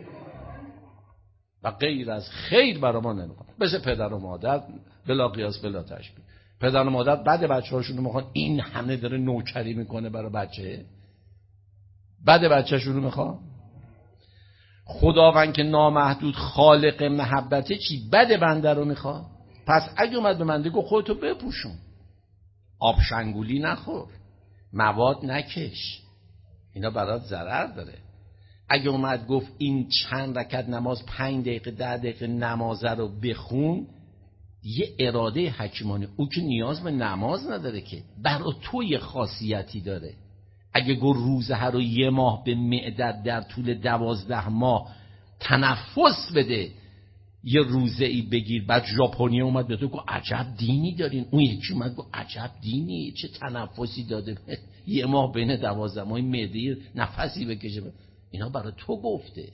و غیر از خیر برای ما نمیخواد. مثل پدر و مادر بلا قیاس بلا تشبیه. پدر و مادر بعد بچه هاشون میخوان، این همه داره نوکری میکنه برای بچه، بعد بچه شون میخوان. خداوند که نامحدود خالق محبته، چی؟ بد بنده رو میخواد. پس اگه اومد به من دیگه خودتو بپوشون، آب شنگولی نخور، مواد نکش، اینا برات ضرر داره. اگه اومد گفت این چند رکعت نماز، پنج دقیقه ده دقیقه نمازه رو بخون، یه اراده حکیمانه، او که نیاز به نماز نداره که، برای تو یه خاصیتی داره. اگه گفت روزه رو یه ماه به معدت در طول دوازده ماه تنفس بده، یه روزه ای بگیر، بعد ژاپنی اومد به تو گفت عجب دینی دارین، اون یکی اومد گفت عجب دینی، چه تنفسی داده یه ماه بین دوازده ماه معده نفسی بکشه، اینا برای تو گفته،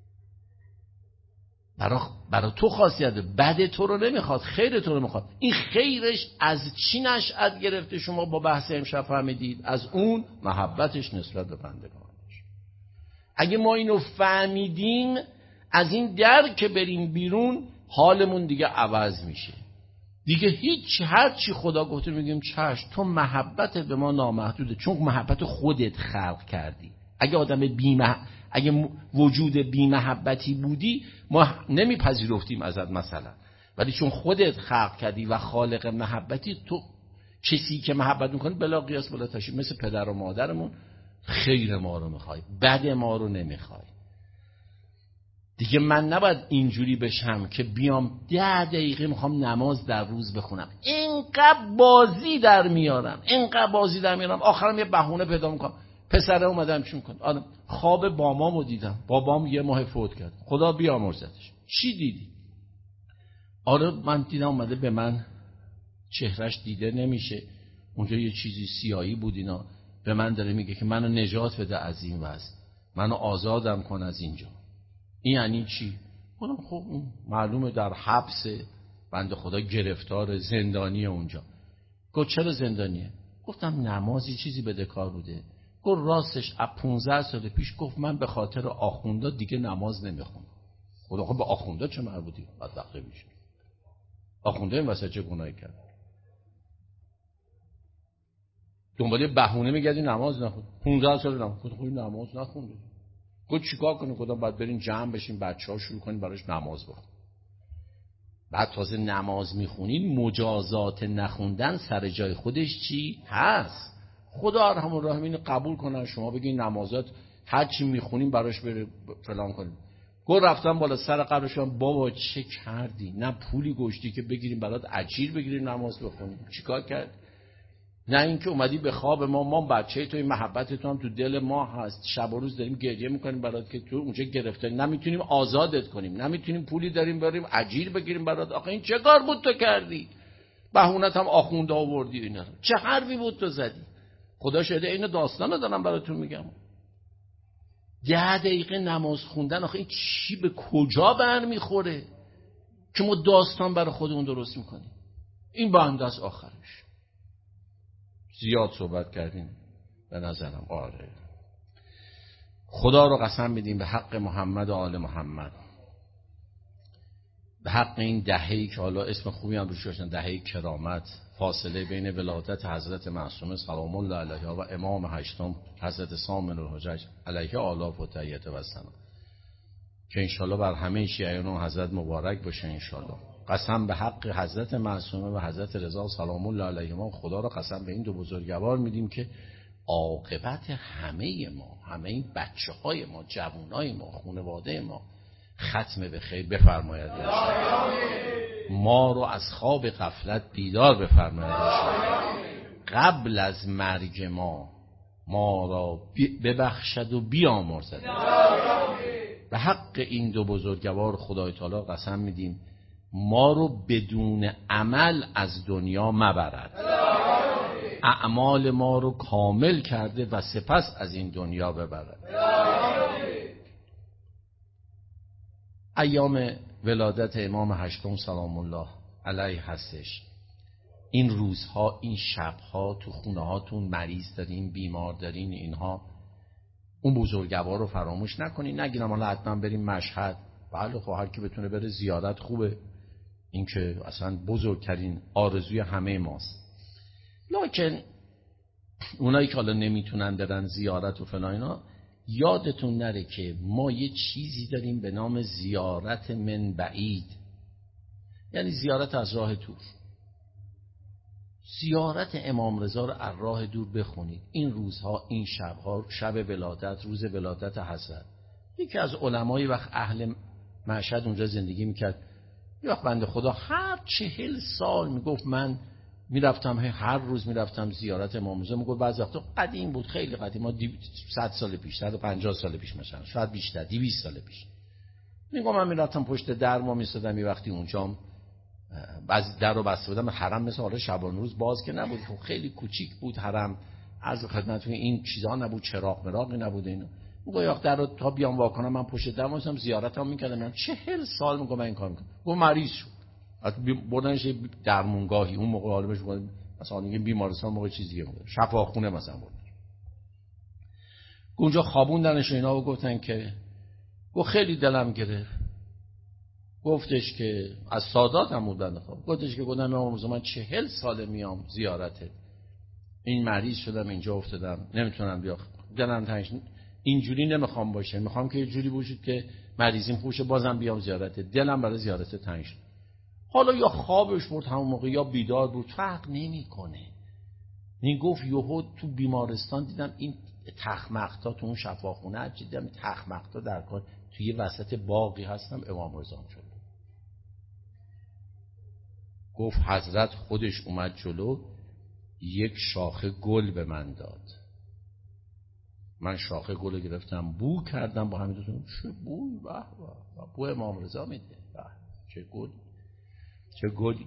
برای برای تو خاصیت، بد تو رو نمیخواد، خیر تو رو میخواد. این خیرش از چی نشأت گرفته؟ شما با بحث امشب فهمیدید، از اون محبتش نسبت به بندگانش. اگه ما اینو فهمیدیم، از این در که بریم بیرون، حالمون دیگه عوض میشه. دیگه هیچ، هر چی خدا گفته میگیم چشم، تو محبت به ما نامحدوده، چون محبت خودت خلق کردی. اگه آدم بیمه، اگه وجود بی‌محبتی بودی، ما نمیپذیرفتیم ازت مثلا، ولی چون خودت خلق کردی و خالق محبتی، تو کسی که محبت میکنه بلا قیاس بلا تشبیه، مثل پدر و مادرمون، خیر ما رو میخوای، بد ما رو نمیخوای. دیگه من نباید اینجوری بشم که بیام ده دقیقه میخوام نماز در روز بخونم، اینقدر بازی در میارم، اینقدر بازی در میارم، آخرم یه بهونه پیدا میکنم. پسره اومدم چون کن، آدم خواب بامامو دیدم، بابام یه ماه فوت کرد، خدا بیامرزتش. چی دیدی؟ آره من دیدم اومده به من، چهرش دیده نمیشه، اونجا یه چیزی سیاهی بود، اینا به من داره میگه که منو نجات بده از این وضع، منو آزادم کن از اینجا. این یعنی چی؟ گفتم خب معلومه در حبس، بنده خدا گرفتار، زندانی اونجا. گفت چرا زندانیه؟ گفتم نمازی چیزی بدهکار بوده. گفت راستش از پونزده سال پیش گفت من به خاطر آخوندا دیگه نماز نمیخونم. خدا خب به آخوندا چه مربوطی؟ بدبخت میشه. آخونده این واسه چه گناهی کرد؟ دنبال بهونه میگردی نماز نخون. پونزده سال نماز خود خوی نماز نخونده. گفت چیکار کنیم؟ گفتم باید بریم جمع بشیم بچه‌ها شروع کنیم براش نماز بخونیم. بعد تازه نماز میخونین مجازات نخوندن سر جای خودش چی هست؟ خدا ارحم الراحمین قبول کنن شما بگین نمازات هر چی میخونیم براش بره فلان کنیم. گفت رفتم بالا سر قبرشون، بابا چه کردی؟ نه پولی گشتی که بگیریم برات اجیر بگیریم نماز بخونیم، چیکار کرد؟ نه اینکه اومدی به خواب ما، ما بچه تو، این محبت تو هم تو دل ما هست، شب و روز داریم گریه میکنیم برات که تو اونجا گرفته نمیتونیم آزادت کنیم، نمیتونیم پولی داریم بریم اجیر بگیریم برات. آخه این چه کار بود تو کردی؟ بهونت هم آخونده آوردی اینا رو. چه حرفی بود تو زدی؟ خدا شده اینو داستانو دارم براتون میگم. ده دقیقه نماز خوندن آخه این چی به کجا برمیخوره که ما داستان برای خودمون درست میکنیم؟ این بنده است آخرش. زیاد صحبت کردیم به نظرم. آره خدا رو قسم میدیم به حق محمد و آل محمد، به حق این دهه‌ای که حالا اسم خوبی هم روش گذاشتن، دهه کرامت، فاصله بین ولادت حضرت معصومه سلام الله علیها و امام هشتم حضرت سامن الحجج علیه آلاف و تحیت و سلام، که انشالله بر همه شیعیان و حضرت مبارک باشه انشالله. قسم به حق حضرت معصومه و حضرت رضا سلام الله علیهما، خدا را قسم به این دو بزرگوار میدیم که عاقبت همه ما، همه این بچه های ما، جوانای ما، خانواده ما ختم به خیر بفرماید. ما رو از خواب غفلت بیدار بفرماید. قبل از مرگ ما ما را ببخشد و بیامرزد. به حق این دو بزرگوار خدای تعالی قسم میدیم ما رو بدون عمل از دنیا مبرد، اعمال ما رو کامل کرده و سپس از این دنیا ببرد. ایام ولادت امام هشتم سلام الله علیه هستش. این روزها، این شبها تو خونه هاتون مریض دارین، بیمار دارین، اینها اون بزرگوار رو فراموش نکنین. نگیرم حالا حتما بریم مشهد، بله خب هر کی بتونه بره زیارت خوبه، این که اصلا بزرگترین آرزوی همه ماست. لکن اونایی که حالا نمیتونن برن زیارت و فلان اینا، یادتون نره که ما یه چیزی داریم به نام زیارت من بعید، یعنی زیارت از راه دور. زیارت امام رضا رو از راه دور بخونید. این روزها، این شبها، شب ولادت، روز ولادت حضرت، یکی از علمای وقت اهل مشهد اونجا زندگی میکرد، یه وقت بنده خدا هر چهل سال میگفت من میرفتم، هر روز میرفتم زیارت امام رضا. میگفت بعضی وقتا قدیم بود، خیلی قدیم، ما صد سال پیش، صد و پنجاه سال پیش مثلا، شاید بیشتر، دویست سال پیش. میگم من میرفتم پشت در ما میستادم، یه وقتی اونجا بعضی در رو بسته بودم، حرم مثل حالا شبان روز باز که نبود، خیلی کوچیک بود حرم، عرض خدمتتون این چیزا نبود، چراغ مراغی نبود اینا. میگم یا در رو تا بیام واکنم من پشت در واسم زیارتام میکردم. من چهل سال میگم من این کار میکنم. گفت مریض شد، بردنش درمونگاهی، اون موقع حالش بود مثلا میگه بیمارستان، موقع چیز دیگه بود، شفاخونه مثلا بود. اونجا خوابوندنش اینا و گفتن که، گفت خیلی دلم گرفت، گفتش که از سادات هم بودن خواب، گفتش که گفتم امام رضا من چهل ساله میام زیارتت، این مریض شدم اینجا افتادم نمیتونم بیا، دلم تنگش، اینجوری نمیخوام باشه، میخوام که یه جوری باشید که مریضیم خوشه بازم بیام زیارتت، دلم برای زیارت تنگ شد. حالا یا خوابش بود همون موقع یا بیدار بود، فرق نمیکنه. میگفت یهو تو بیمارستان دیدم این تخمقتا تو اون شفاخونه، دیدم تخمقتا در کار، توی وسط باقی هستم، امام رضا شد. گفت حضرت خودش اومد جلو، یک شاخه گل به من داد. من شاخه گل گرفتم، بو کردم با همین دوتون، چه بوی، به به، بو امام رضا میده، به چه گل، چه گلی.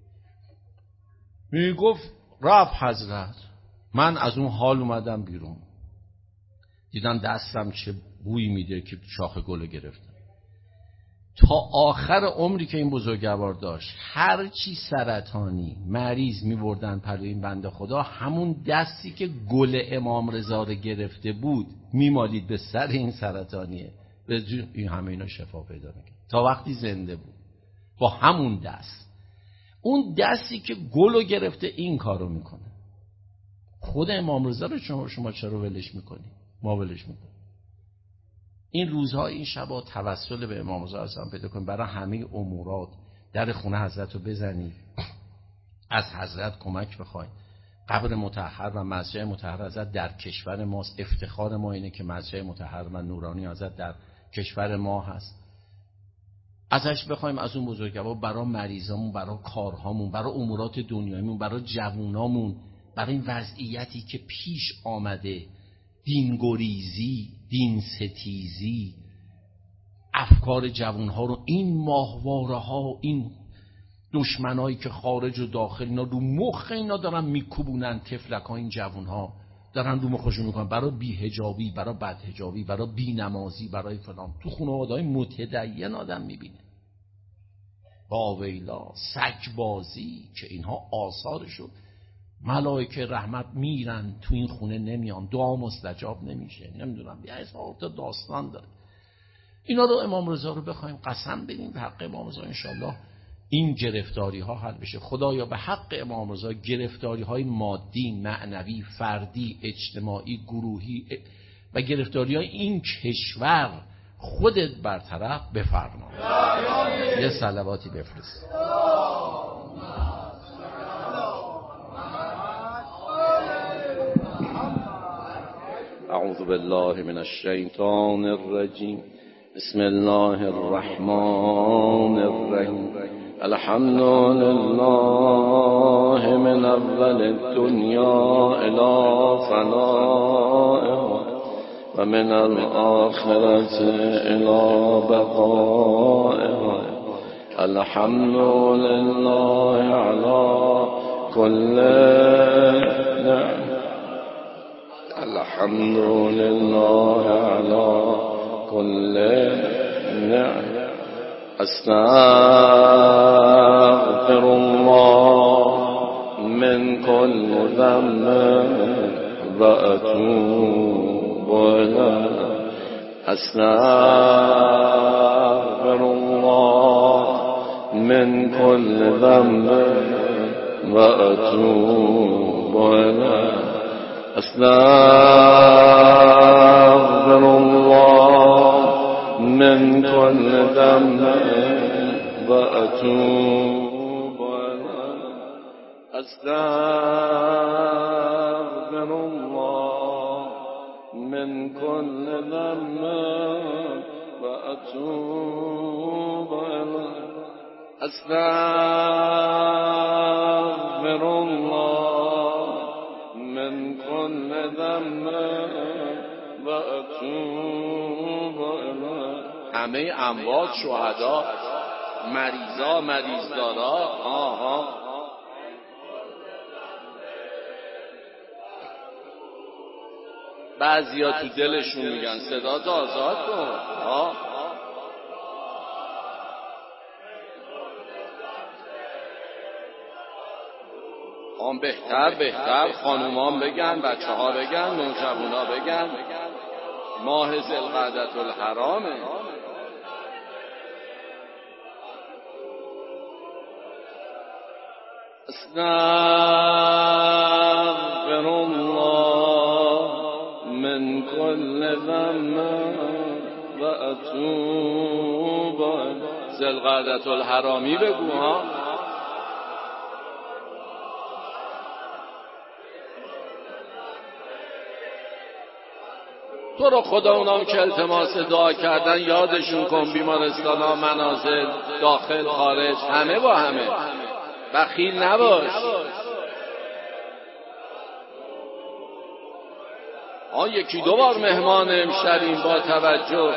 می گفت رفت حضرت، من از اون حال اومدم بیرون، دیدم دستم چه بوی میده که شاخه گل گرفتم. تا آخر عمری که این بزرگوار داشت، هر چی سرطانی مریض میبردن پلوی این بنده خدا، همون دستی که گل امام رضا رو گرفته بود میمالید به سر این سرطانیه، به این همه اینا شفا پیدا میکرد تا وقتی زنده بود با همون دست. اون دستی که گل رو گرفته این کارو میکنه. خود امام رضا رو شما, شما چرا ولش میکنی؟ ما ولش میکنیم. این روزها این شبا توسل به امام رضا علیه السلام پیدا کنید، برای همه امورات در خونه حضرت رو بزنید، از حضرت کمک بخواید. قبر مطهر و مسجد مطهر حضرت در کشور ماست، افتخار ما اینه که مسجد مطهر و نورانی حضرت در کشور ما هست. ازش بخوایم از اون بزرگوار برای مریضامون، برای کارهامون، برای امورات دنیاییمون، برای جوونامون، برای این وضعیتی که پیش آمده، دینگریزی، دین ستیزی، افکار جوانها رو، این ماهواره ها، این دشمنایی که خارج و داخل اینا رو مخ اینا دارن میکوبونن، تفلک ها این جوان ها دارن رو مخشون میکنن، برای بی‌حجابی، برای بدحجابی، برای بی‌نمازی، برای فلان. تو خانواده‌های متدین آدم میبینه با ویلا سگ بازی که اینها آثارشون، ملائکه رحمت میرن تو این خونه نمیان، دعا مستجاب نمیشه، نمیدونم یه هزار تا داستان داره. اینا رو امام رضا رو بخوایم قسم بدیم به حق امام رضا، انشالله این گرفتاری ها حل بشه. خدایا به حق امام رضا گرفتاری های مادی، معنوی، فردی، اجتماعی، گروهی و گرفتاری های این کشور خودت برطرف بفرما. یه صلواتی بفرست. اعوذ بالله من الشیطان الرجیم. بسم الله الرحمن الرحیم. الحمد لله من اول الدنیا الی فنائها و من الآخرة الی بقائها. الحمد لله علی كل نعم. الحمد لله على كل نعم. استغفر الله من كل ذنب واتوب اليه. استغفر الله من كل ذنب واتوب اليه. استغفر الله من كل ذنب واتوب اليه. استغفر الله من كل ذنب واتوب اليه. استغفر الله من كل ذنب و اتوب الیه. همه اموات، شهدا، مریضا، مریضدارا، آها بعضیا تو دلشون میگن صدا تو آزاد کن. آه آن بهتر بهتر خانومان بگن، بچه ها بگن، نوجوان ها بگن، ماه ذوالقعدة الحرامه. استغفر الله من كل ذنب و اتوب الیه. ذوالقعدة الحرامی بگو ها. تو رو خدا اونام که التماس دعا کردن یادشون کن، بیمارستان ها، منازل، داخل خارج، همه با همه. بخیل نباش. آن یکی دو بار مهمان امشبیم با توجه.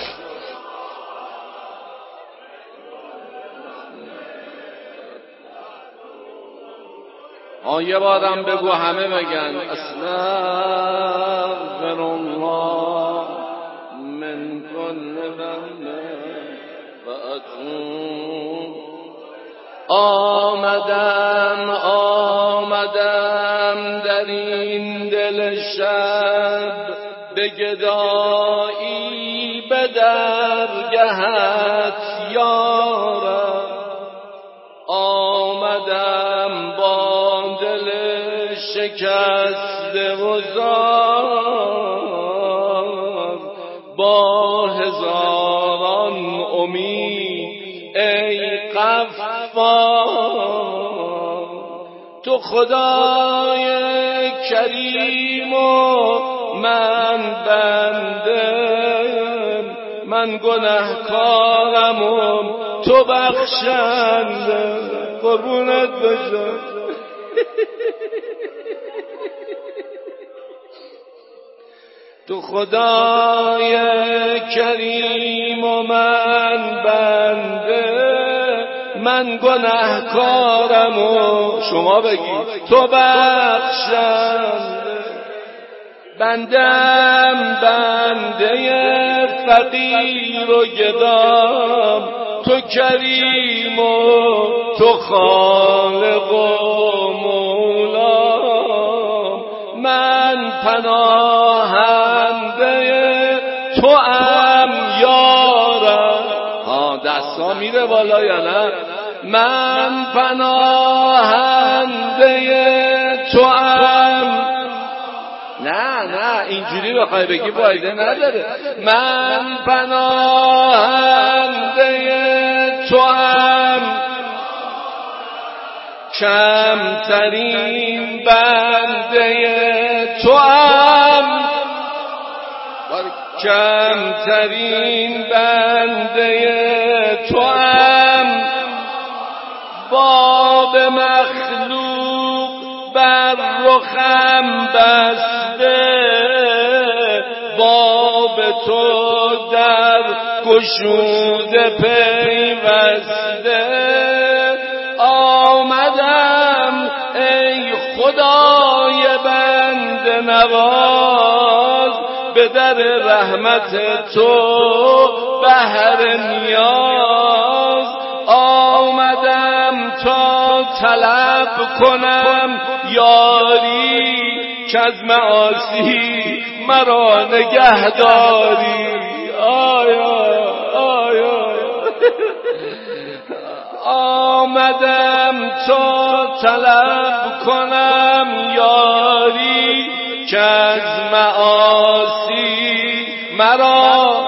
آن یه بارم بگو همه بگن. استغفر الله من كل ذنب و اتوب. آمدم آمدم در این دل شب به گدایی به درگهت یارم. آمدم با دل شکسته و زار، با امید ای غفار. تو خدای کریم و من بنده، من گناهکارم و تو بخشنده. قربونت بشم. تو خدای کریم و من بنده، من گناهکارم و شما بگید تو بخشنده. بندم بنده فقیر و گدام، تو کریم و تو خالق و مولا. من پناهنده تو ام یارم. ها دستا میره بالا یا نه؟ من پناهنده تو ام. نه نه اینجوری بخوای بگی فایده نداره. من پناهنده تو ام، کمترین بنده تو ام، کمترین بنده تو ام. باب مخلوق بر رخم بسته، باب تو در گشوده پیوسته. آمدم ای خدای بنده نواز، به در رحمت تو بهر نیاز. آمدم تا طلب کنم یاری، که از معاصی مرا نگهداری. آیا آیا آمدم تا طلب کنم یاری، که از معاصی مرا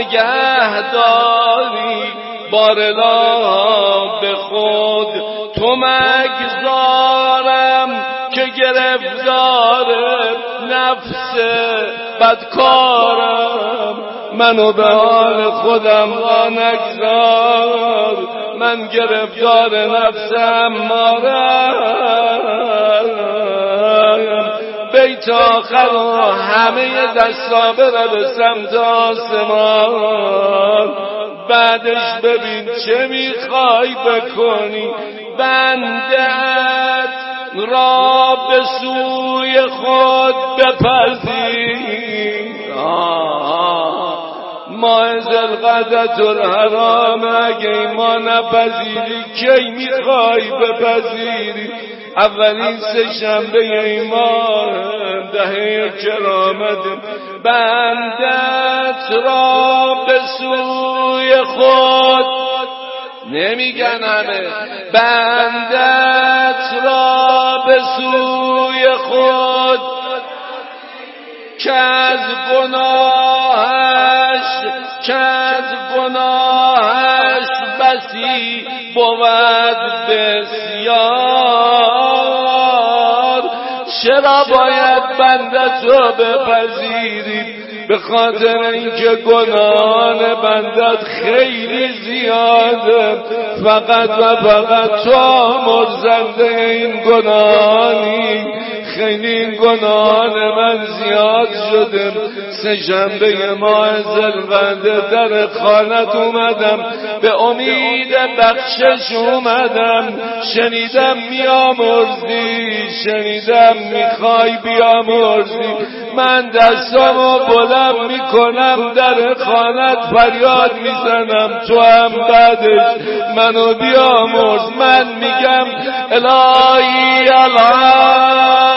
نگهداری. بارلا به خود تو مگذارم، که گرفتار نفس بدکارم. منو به حال خودم را نگذار، من گرفتار نفسم مارم. بیت آخر و همه دستا بره به سمت آسمان. بعدش ببین چه میخوای بکنی. بنده‌ات را به سوی خود بپذیر. ماه ذوالقعدة الحرام اگه ایمان نپذیری کی میخوای بپذیری؟ اولین سه شنبه ایمان، دهه کرامت. بندت را به سوی خود نمیگن همه، بندت را به سوی خود، که از گناهش که از گناهش بسی بود بسیار. چرا باید بندتو بپذیری؟ به خاطر اینکه گناهان بندت خیلی زیاده. فقط و فقط تو مرزنده این گناهانی. خیلی این گناهان من زیاد شده. سه شنبه ماه ذوالقعده در خانت اومدم، به امید بخشش اومدم. شنیدم میامرزی، شنیدم میخوای بیامرزی. من دستامو بلند میکنم در خانت فریاد میزنم، تو هم بعدش منو بیامرز. من میگم الهی الهی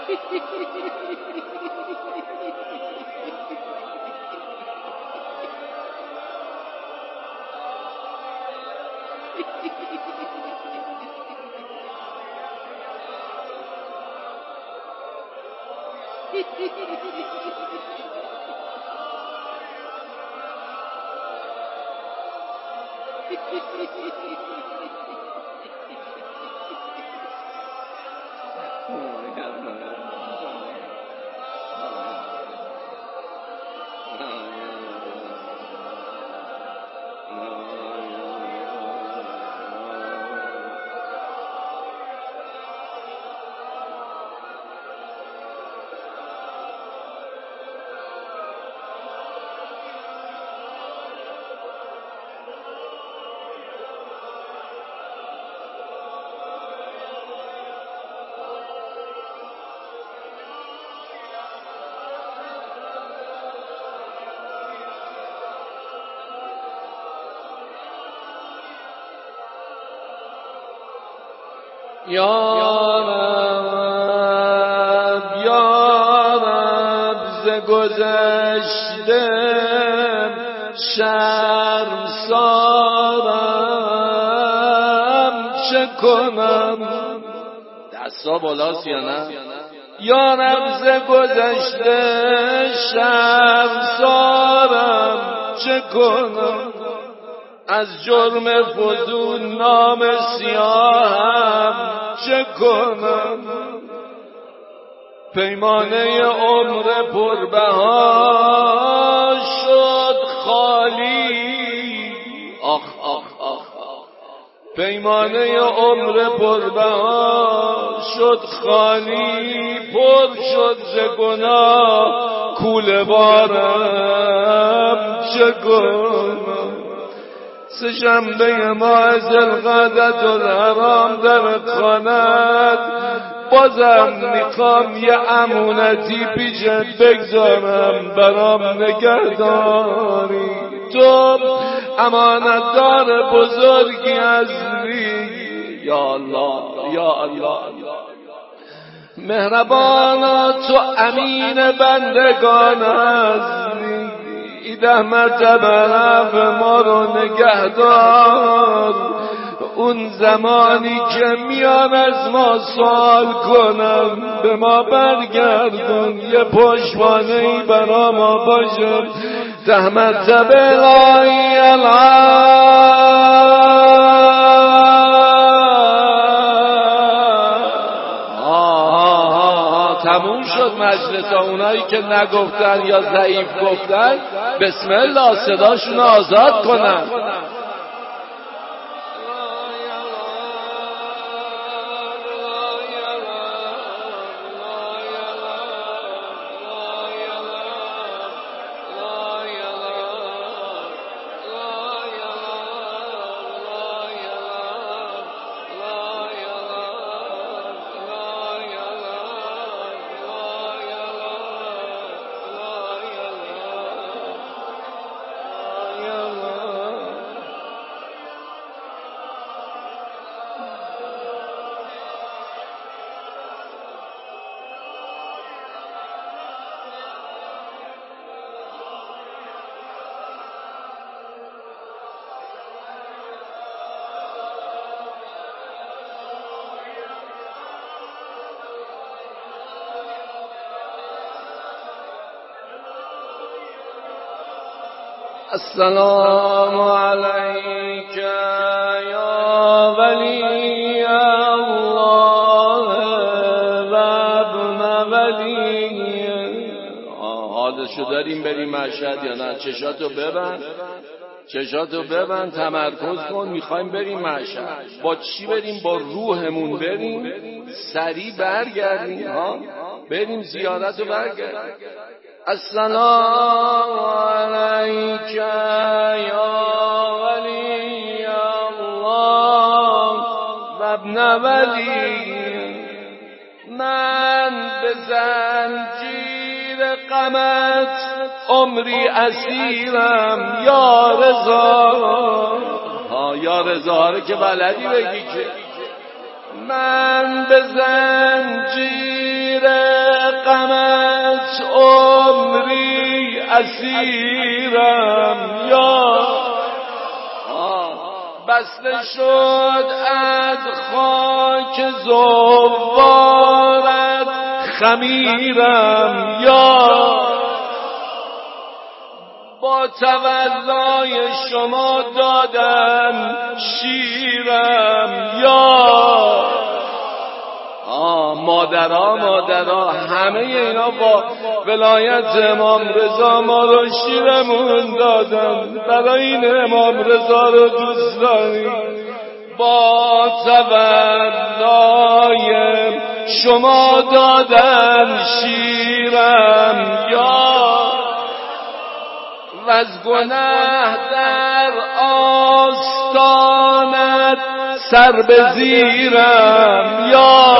یا رب یا رب ز گذشته شرمسارم چه کنم؟ دستا بالاست یا نه؟ یا رب ز گذشته شرمسارم چه کنم؟ از جرم فزون نام سیاهم چه کنم؟ پیمانه عمر پربها شد خالی، آخ آخ آخ آخ. پیمانه عمر پربها شد خالی، پر شد ز گناه کوله بارم چه کنم؟ سه شنبه ماه ذوالقعدة الحرام در خانت، بازم میخوام یه امونتی پیشت بگذارم برام نگهداری. تو امانتدار بزرگی هستی یا الله یا الله. مهربانا تو امین بندگان هستی، ده مرتبه رب ما رو نگهدار. اون زمانی که میان از ما سوال کنم به ما برگردون، یه پشتوانه‌ای برا ما باشه. ده مرتبه لا تموم شد مجلس. اونایی که نگفتن یا ضعیف گفتن بسم الله صداشون آزاد کنن. السلام علیک یا ولی الله و ابن ولی. حالشو داریم بریم مشهد یا نه؟ چشاتو ببند، چشاتو ببند، تمرکز کن. میخوایم بریم مشهد. با چی بریم؟ با روحمون بریم، سریع برگردیم ها، بریم زیارت و برگردیم. السلام علیک یا ولی الله و ابن ولی. من به زنجیر غمت عمری اسیرم یا رضا. ها یا رضا رو که بلدی بگی که. من به زنجیر اسیرم یا بسته شد از خاک زوارت خمیرم یا با تولای شما دادن شیرم یا آه مادرها مادرها همه اینا با ولایت امام رضا ما رو شیرمون دادن. برای این امام رضا رو دوست داریم. با تولای شما دادن شیرم یا و از گناه در آستانت سر به زیرم یا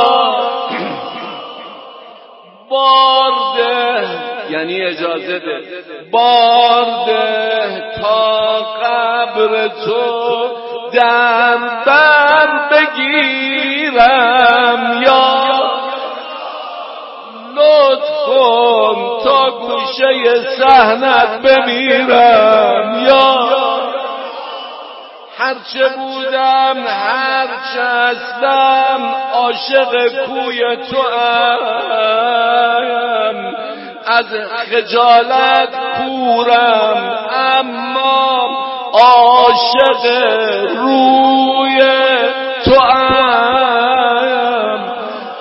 بارده یعنی اجازه ده بارده تا قبر تو در بر بگیرم یا لطف کن تا گوشه صحنت بمیرم یا هرچه بودم هرچه هستم عاشق کوی تو ام از خجالت کورم اما عاشق روی تو ام.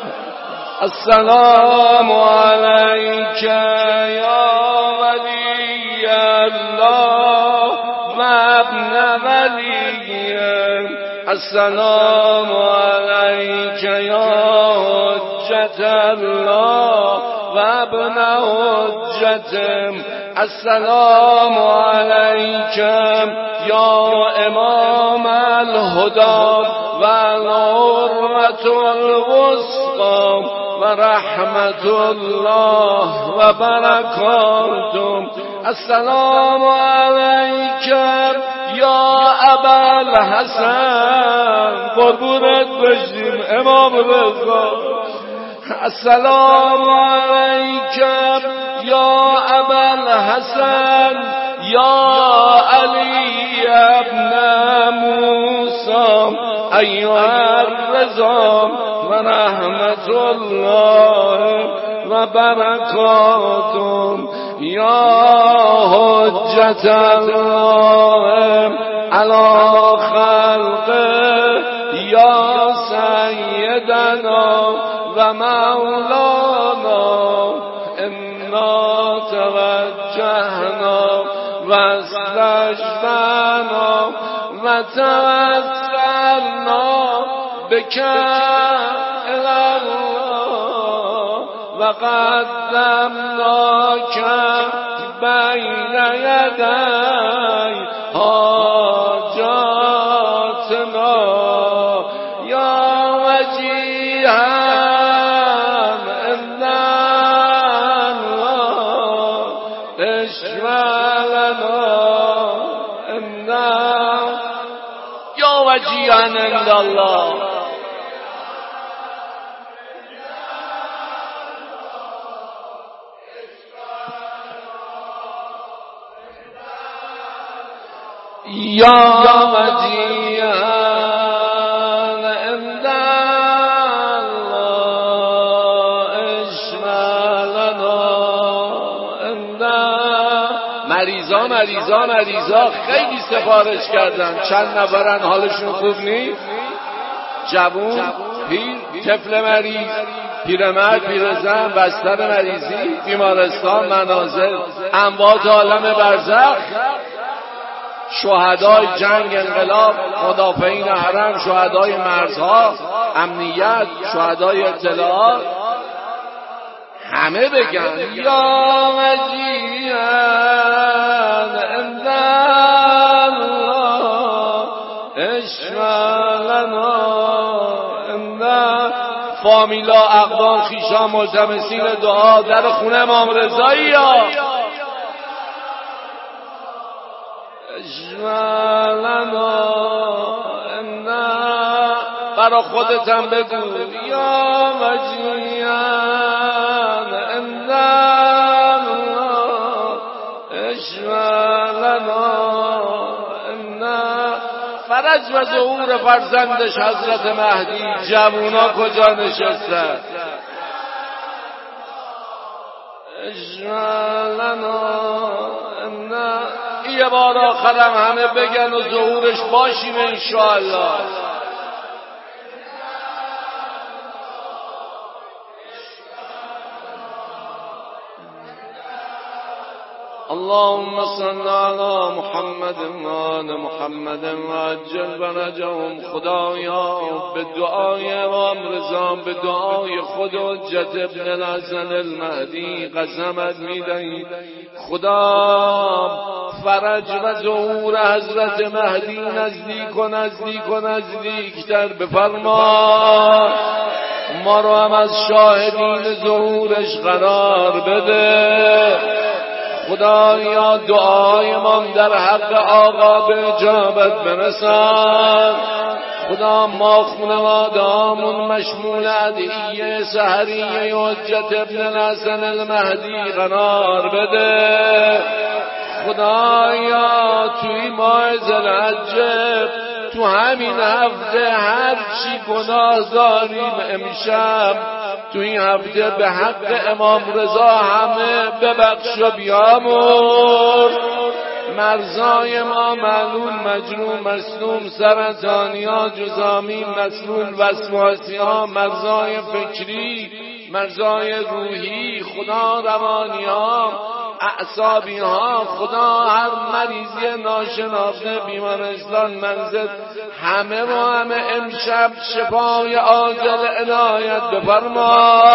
السلام علیک یا ولی الله و ابن ولی السلام علیک یا حجت الله و ابن حجت السلام علیک یا امام الهدى و العروة الوثقى و رحمت الله و برکاته السلام علیک یا ابا الحسن قربونت بشیم امام رضا السلام علیک یا ابا الحسن یا علی ابن موسی ایها الرضا و رحمت الله و برکاته یا حجت الله علی خلقه یا سیدنا و مولانا انا توجهنا و استجبنا و توسلنا بک الی الله و قدمناک بین یدی حاجاتنا یا وجیها عند الله اشفع لنا عند یا وجیها عند الله. یا وجیها عند الله اشفع لنا عند مریضا مریضا مریضا خیلی سفارش کردن. چند نفرن حالشون خوب نیست؟ جوون، پیر، طفل مریض، پیرمرد، پیرزن، بستر مریضی، بیمارستان، منازل، اموات عالم برزخ، شهدای جنگ انقلاب، مدافعین حرم، شهدای مرزها، امنیت، شهدای اطلاعات، همه بگن یا وجیهان عند الله اشفع لنا عند فامیلا اقوام خیشان ملتمسین دعا در خونه امام رضایی یا لنا انا برا خودتم بگو یا وجیان انا فرج و ظهور فرزندش حضرت مهدی. جوونا کجا نشستن؟ اجمالنا نه یه بار آخرم همه بگن و ظهورش باشیم انشاءالله. اللهم صل علی محمد و آل محمد و عجل فرجهم. خدایا به دعای امام رضا، به دعای خود حجت ابن الحسن المهدی قسمت می‌دهیم خدا فرج و ظهور حضرت مهدی نزدیک و نزدیک و نزدیکتر بفرما. ما رو هم از شاهدین ظهورش قرار بده. خدایا دعای ما در حق آقا به اجابت برسان. خدا ما خانواده‌هامون مشمول ادعیه سحریه حجت ابن الحسن المهدی قرار بده. خدایا توی ماه ذوالحجه تو همین هفته هر چی گناه داریم امشب تو این هفته به حق امام رضا همه ببخش و بیامرز. مرزای ما معلول مجروم مصدوم سرطانی ها جزامی مسلول وسواسی ها مرزای فکری مرزای روحی خدا روانی ها اعصابی ها خدا هر مریضی ناشناخته بیمارستان منزل همه و همه امشب شفای عاجل عنایت بفرما.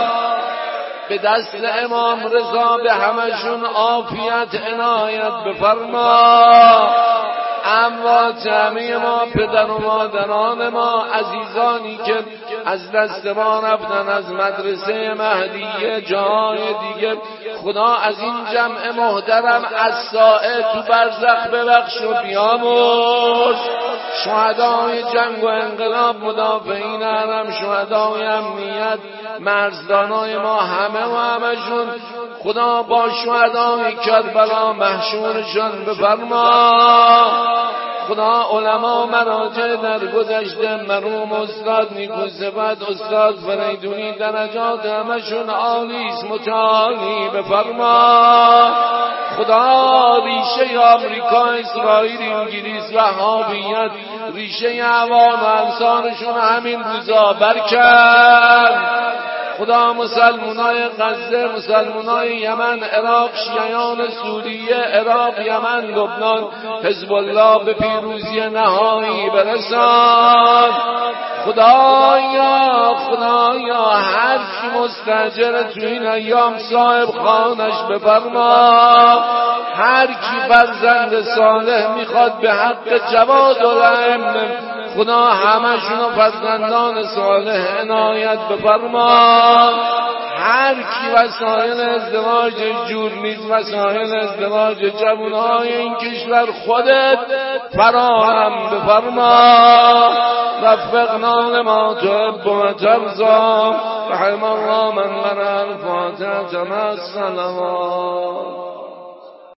به دست امام رضا به همشون عافیت عنایت بفرما. اموات همه ما پدر و مادران ما عزیزانی که از دست ما رفتن از مدرسه مهدیه جای دیگه خدا از این جمع محترم از سائه تو برزخ ببخش و بیامرز. شهدای جنگ و انقلاب مدافعین حرم شهدای امنیت مرزدانای ما همه و همشون خدا با شهدای کربلا محشورشان بفرما. خدا علما مراجع در گذشته مرحوم استاد نیکوصفت استاد فریدونی درجات همشون عالیست متعالی بفرما. خدا ریشه آمریکا اسرائیل انگلیس وهابیت ریشه عوام و انصارشون همین روزا برکن. خدا مسلمانای غزه مسلمانای یمن عراق شیعیان سوریه عراق یمن لبنان حزب الله به پیروزی نهایی برسان. خدایا خدایا هر کی مستاجر تو این ایام صاحب خانش بفرما. هر کی فرزند صالح میخواد به حق جواد الائمه خدا همشون و فرزندان صالح عنایت بفرما. هر کی وسایل ازدواج جور نیست وسایل ازدواج جوانهای این کشور خودت فراهم بفرما. وفقنا لما تحب و ترضى رحم الله من قرأ الفاتحة مع الصلوات.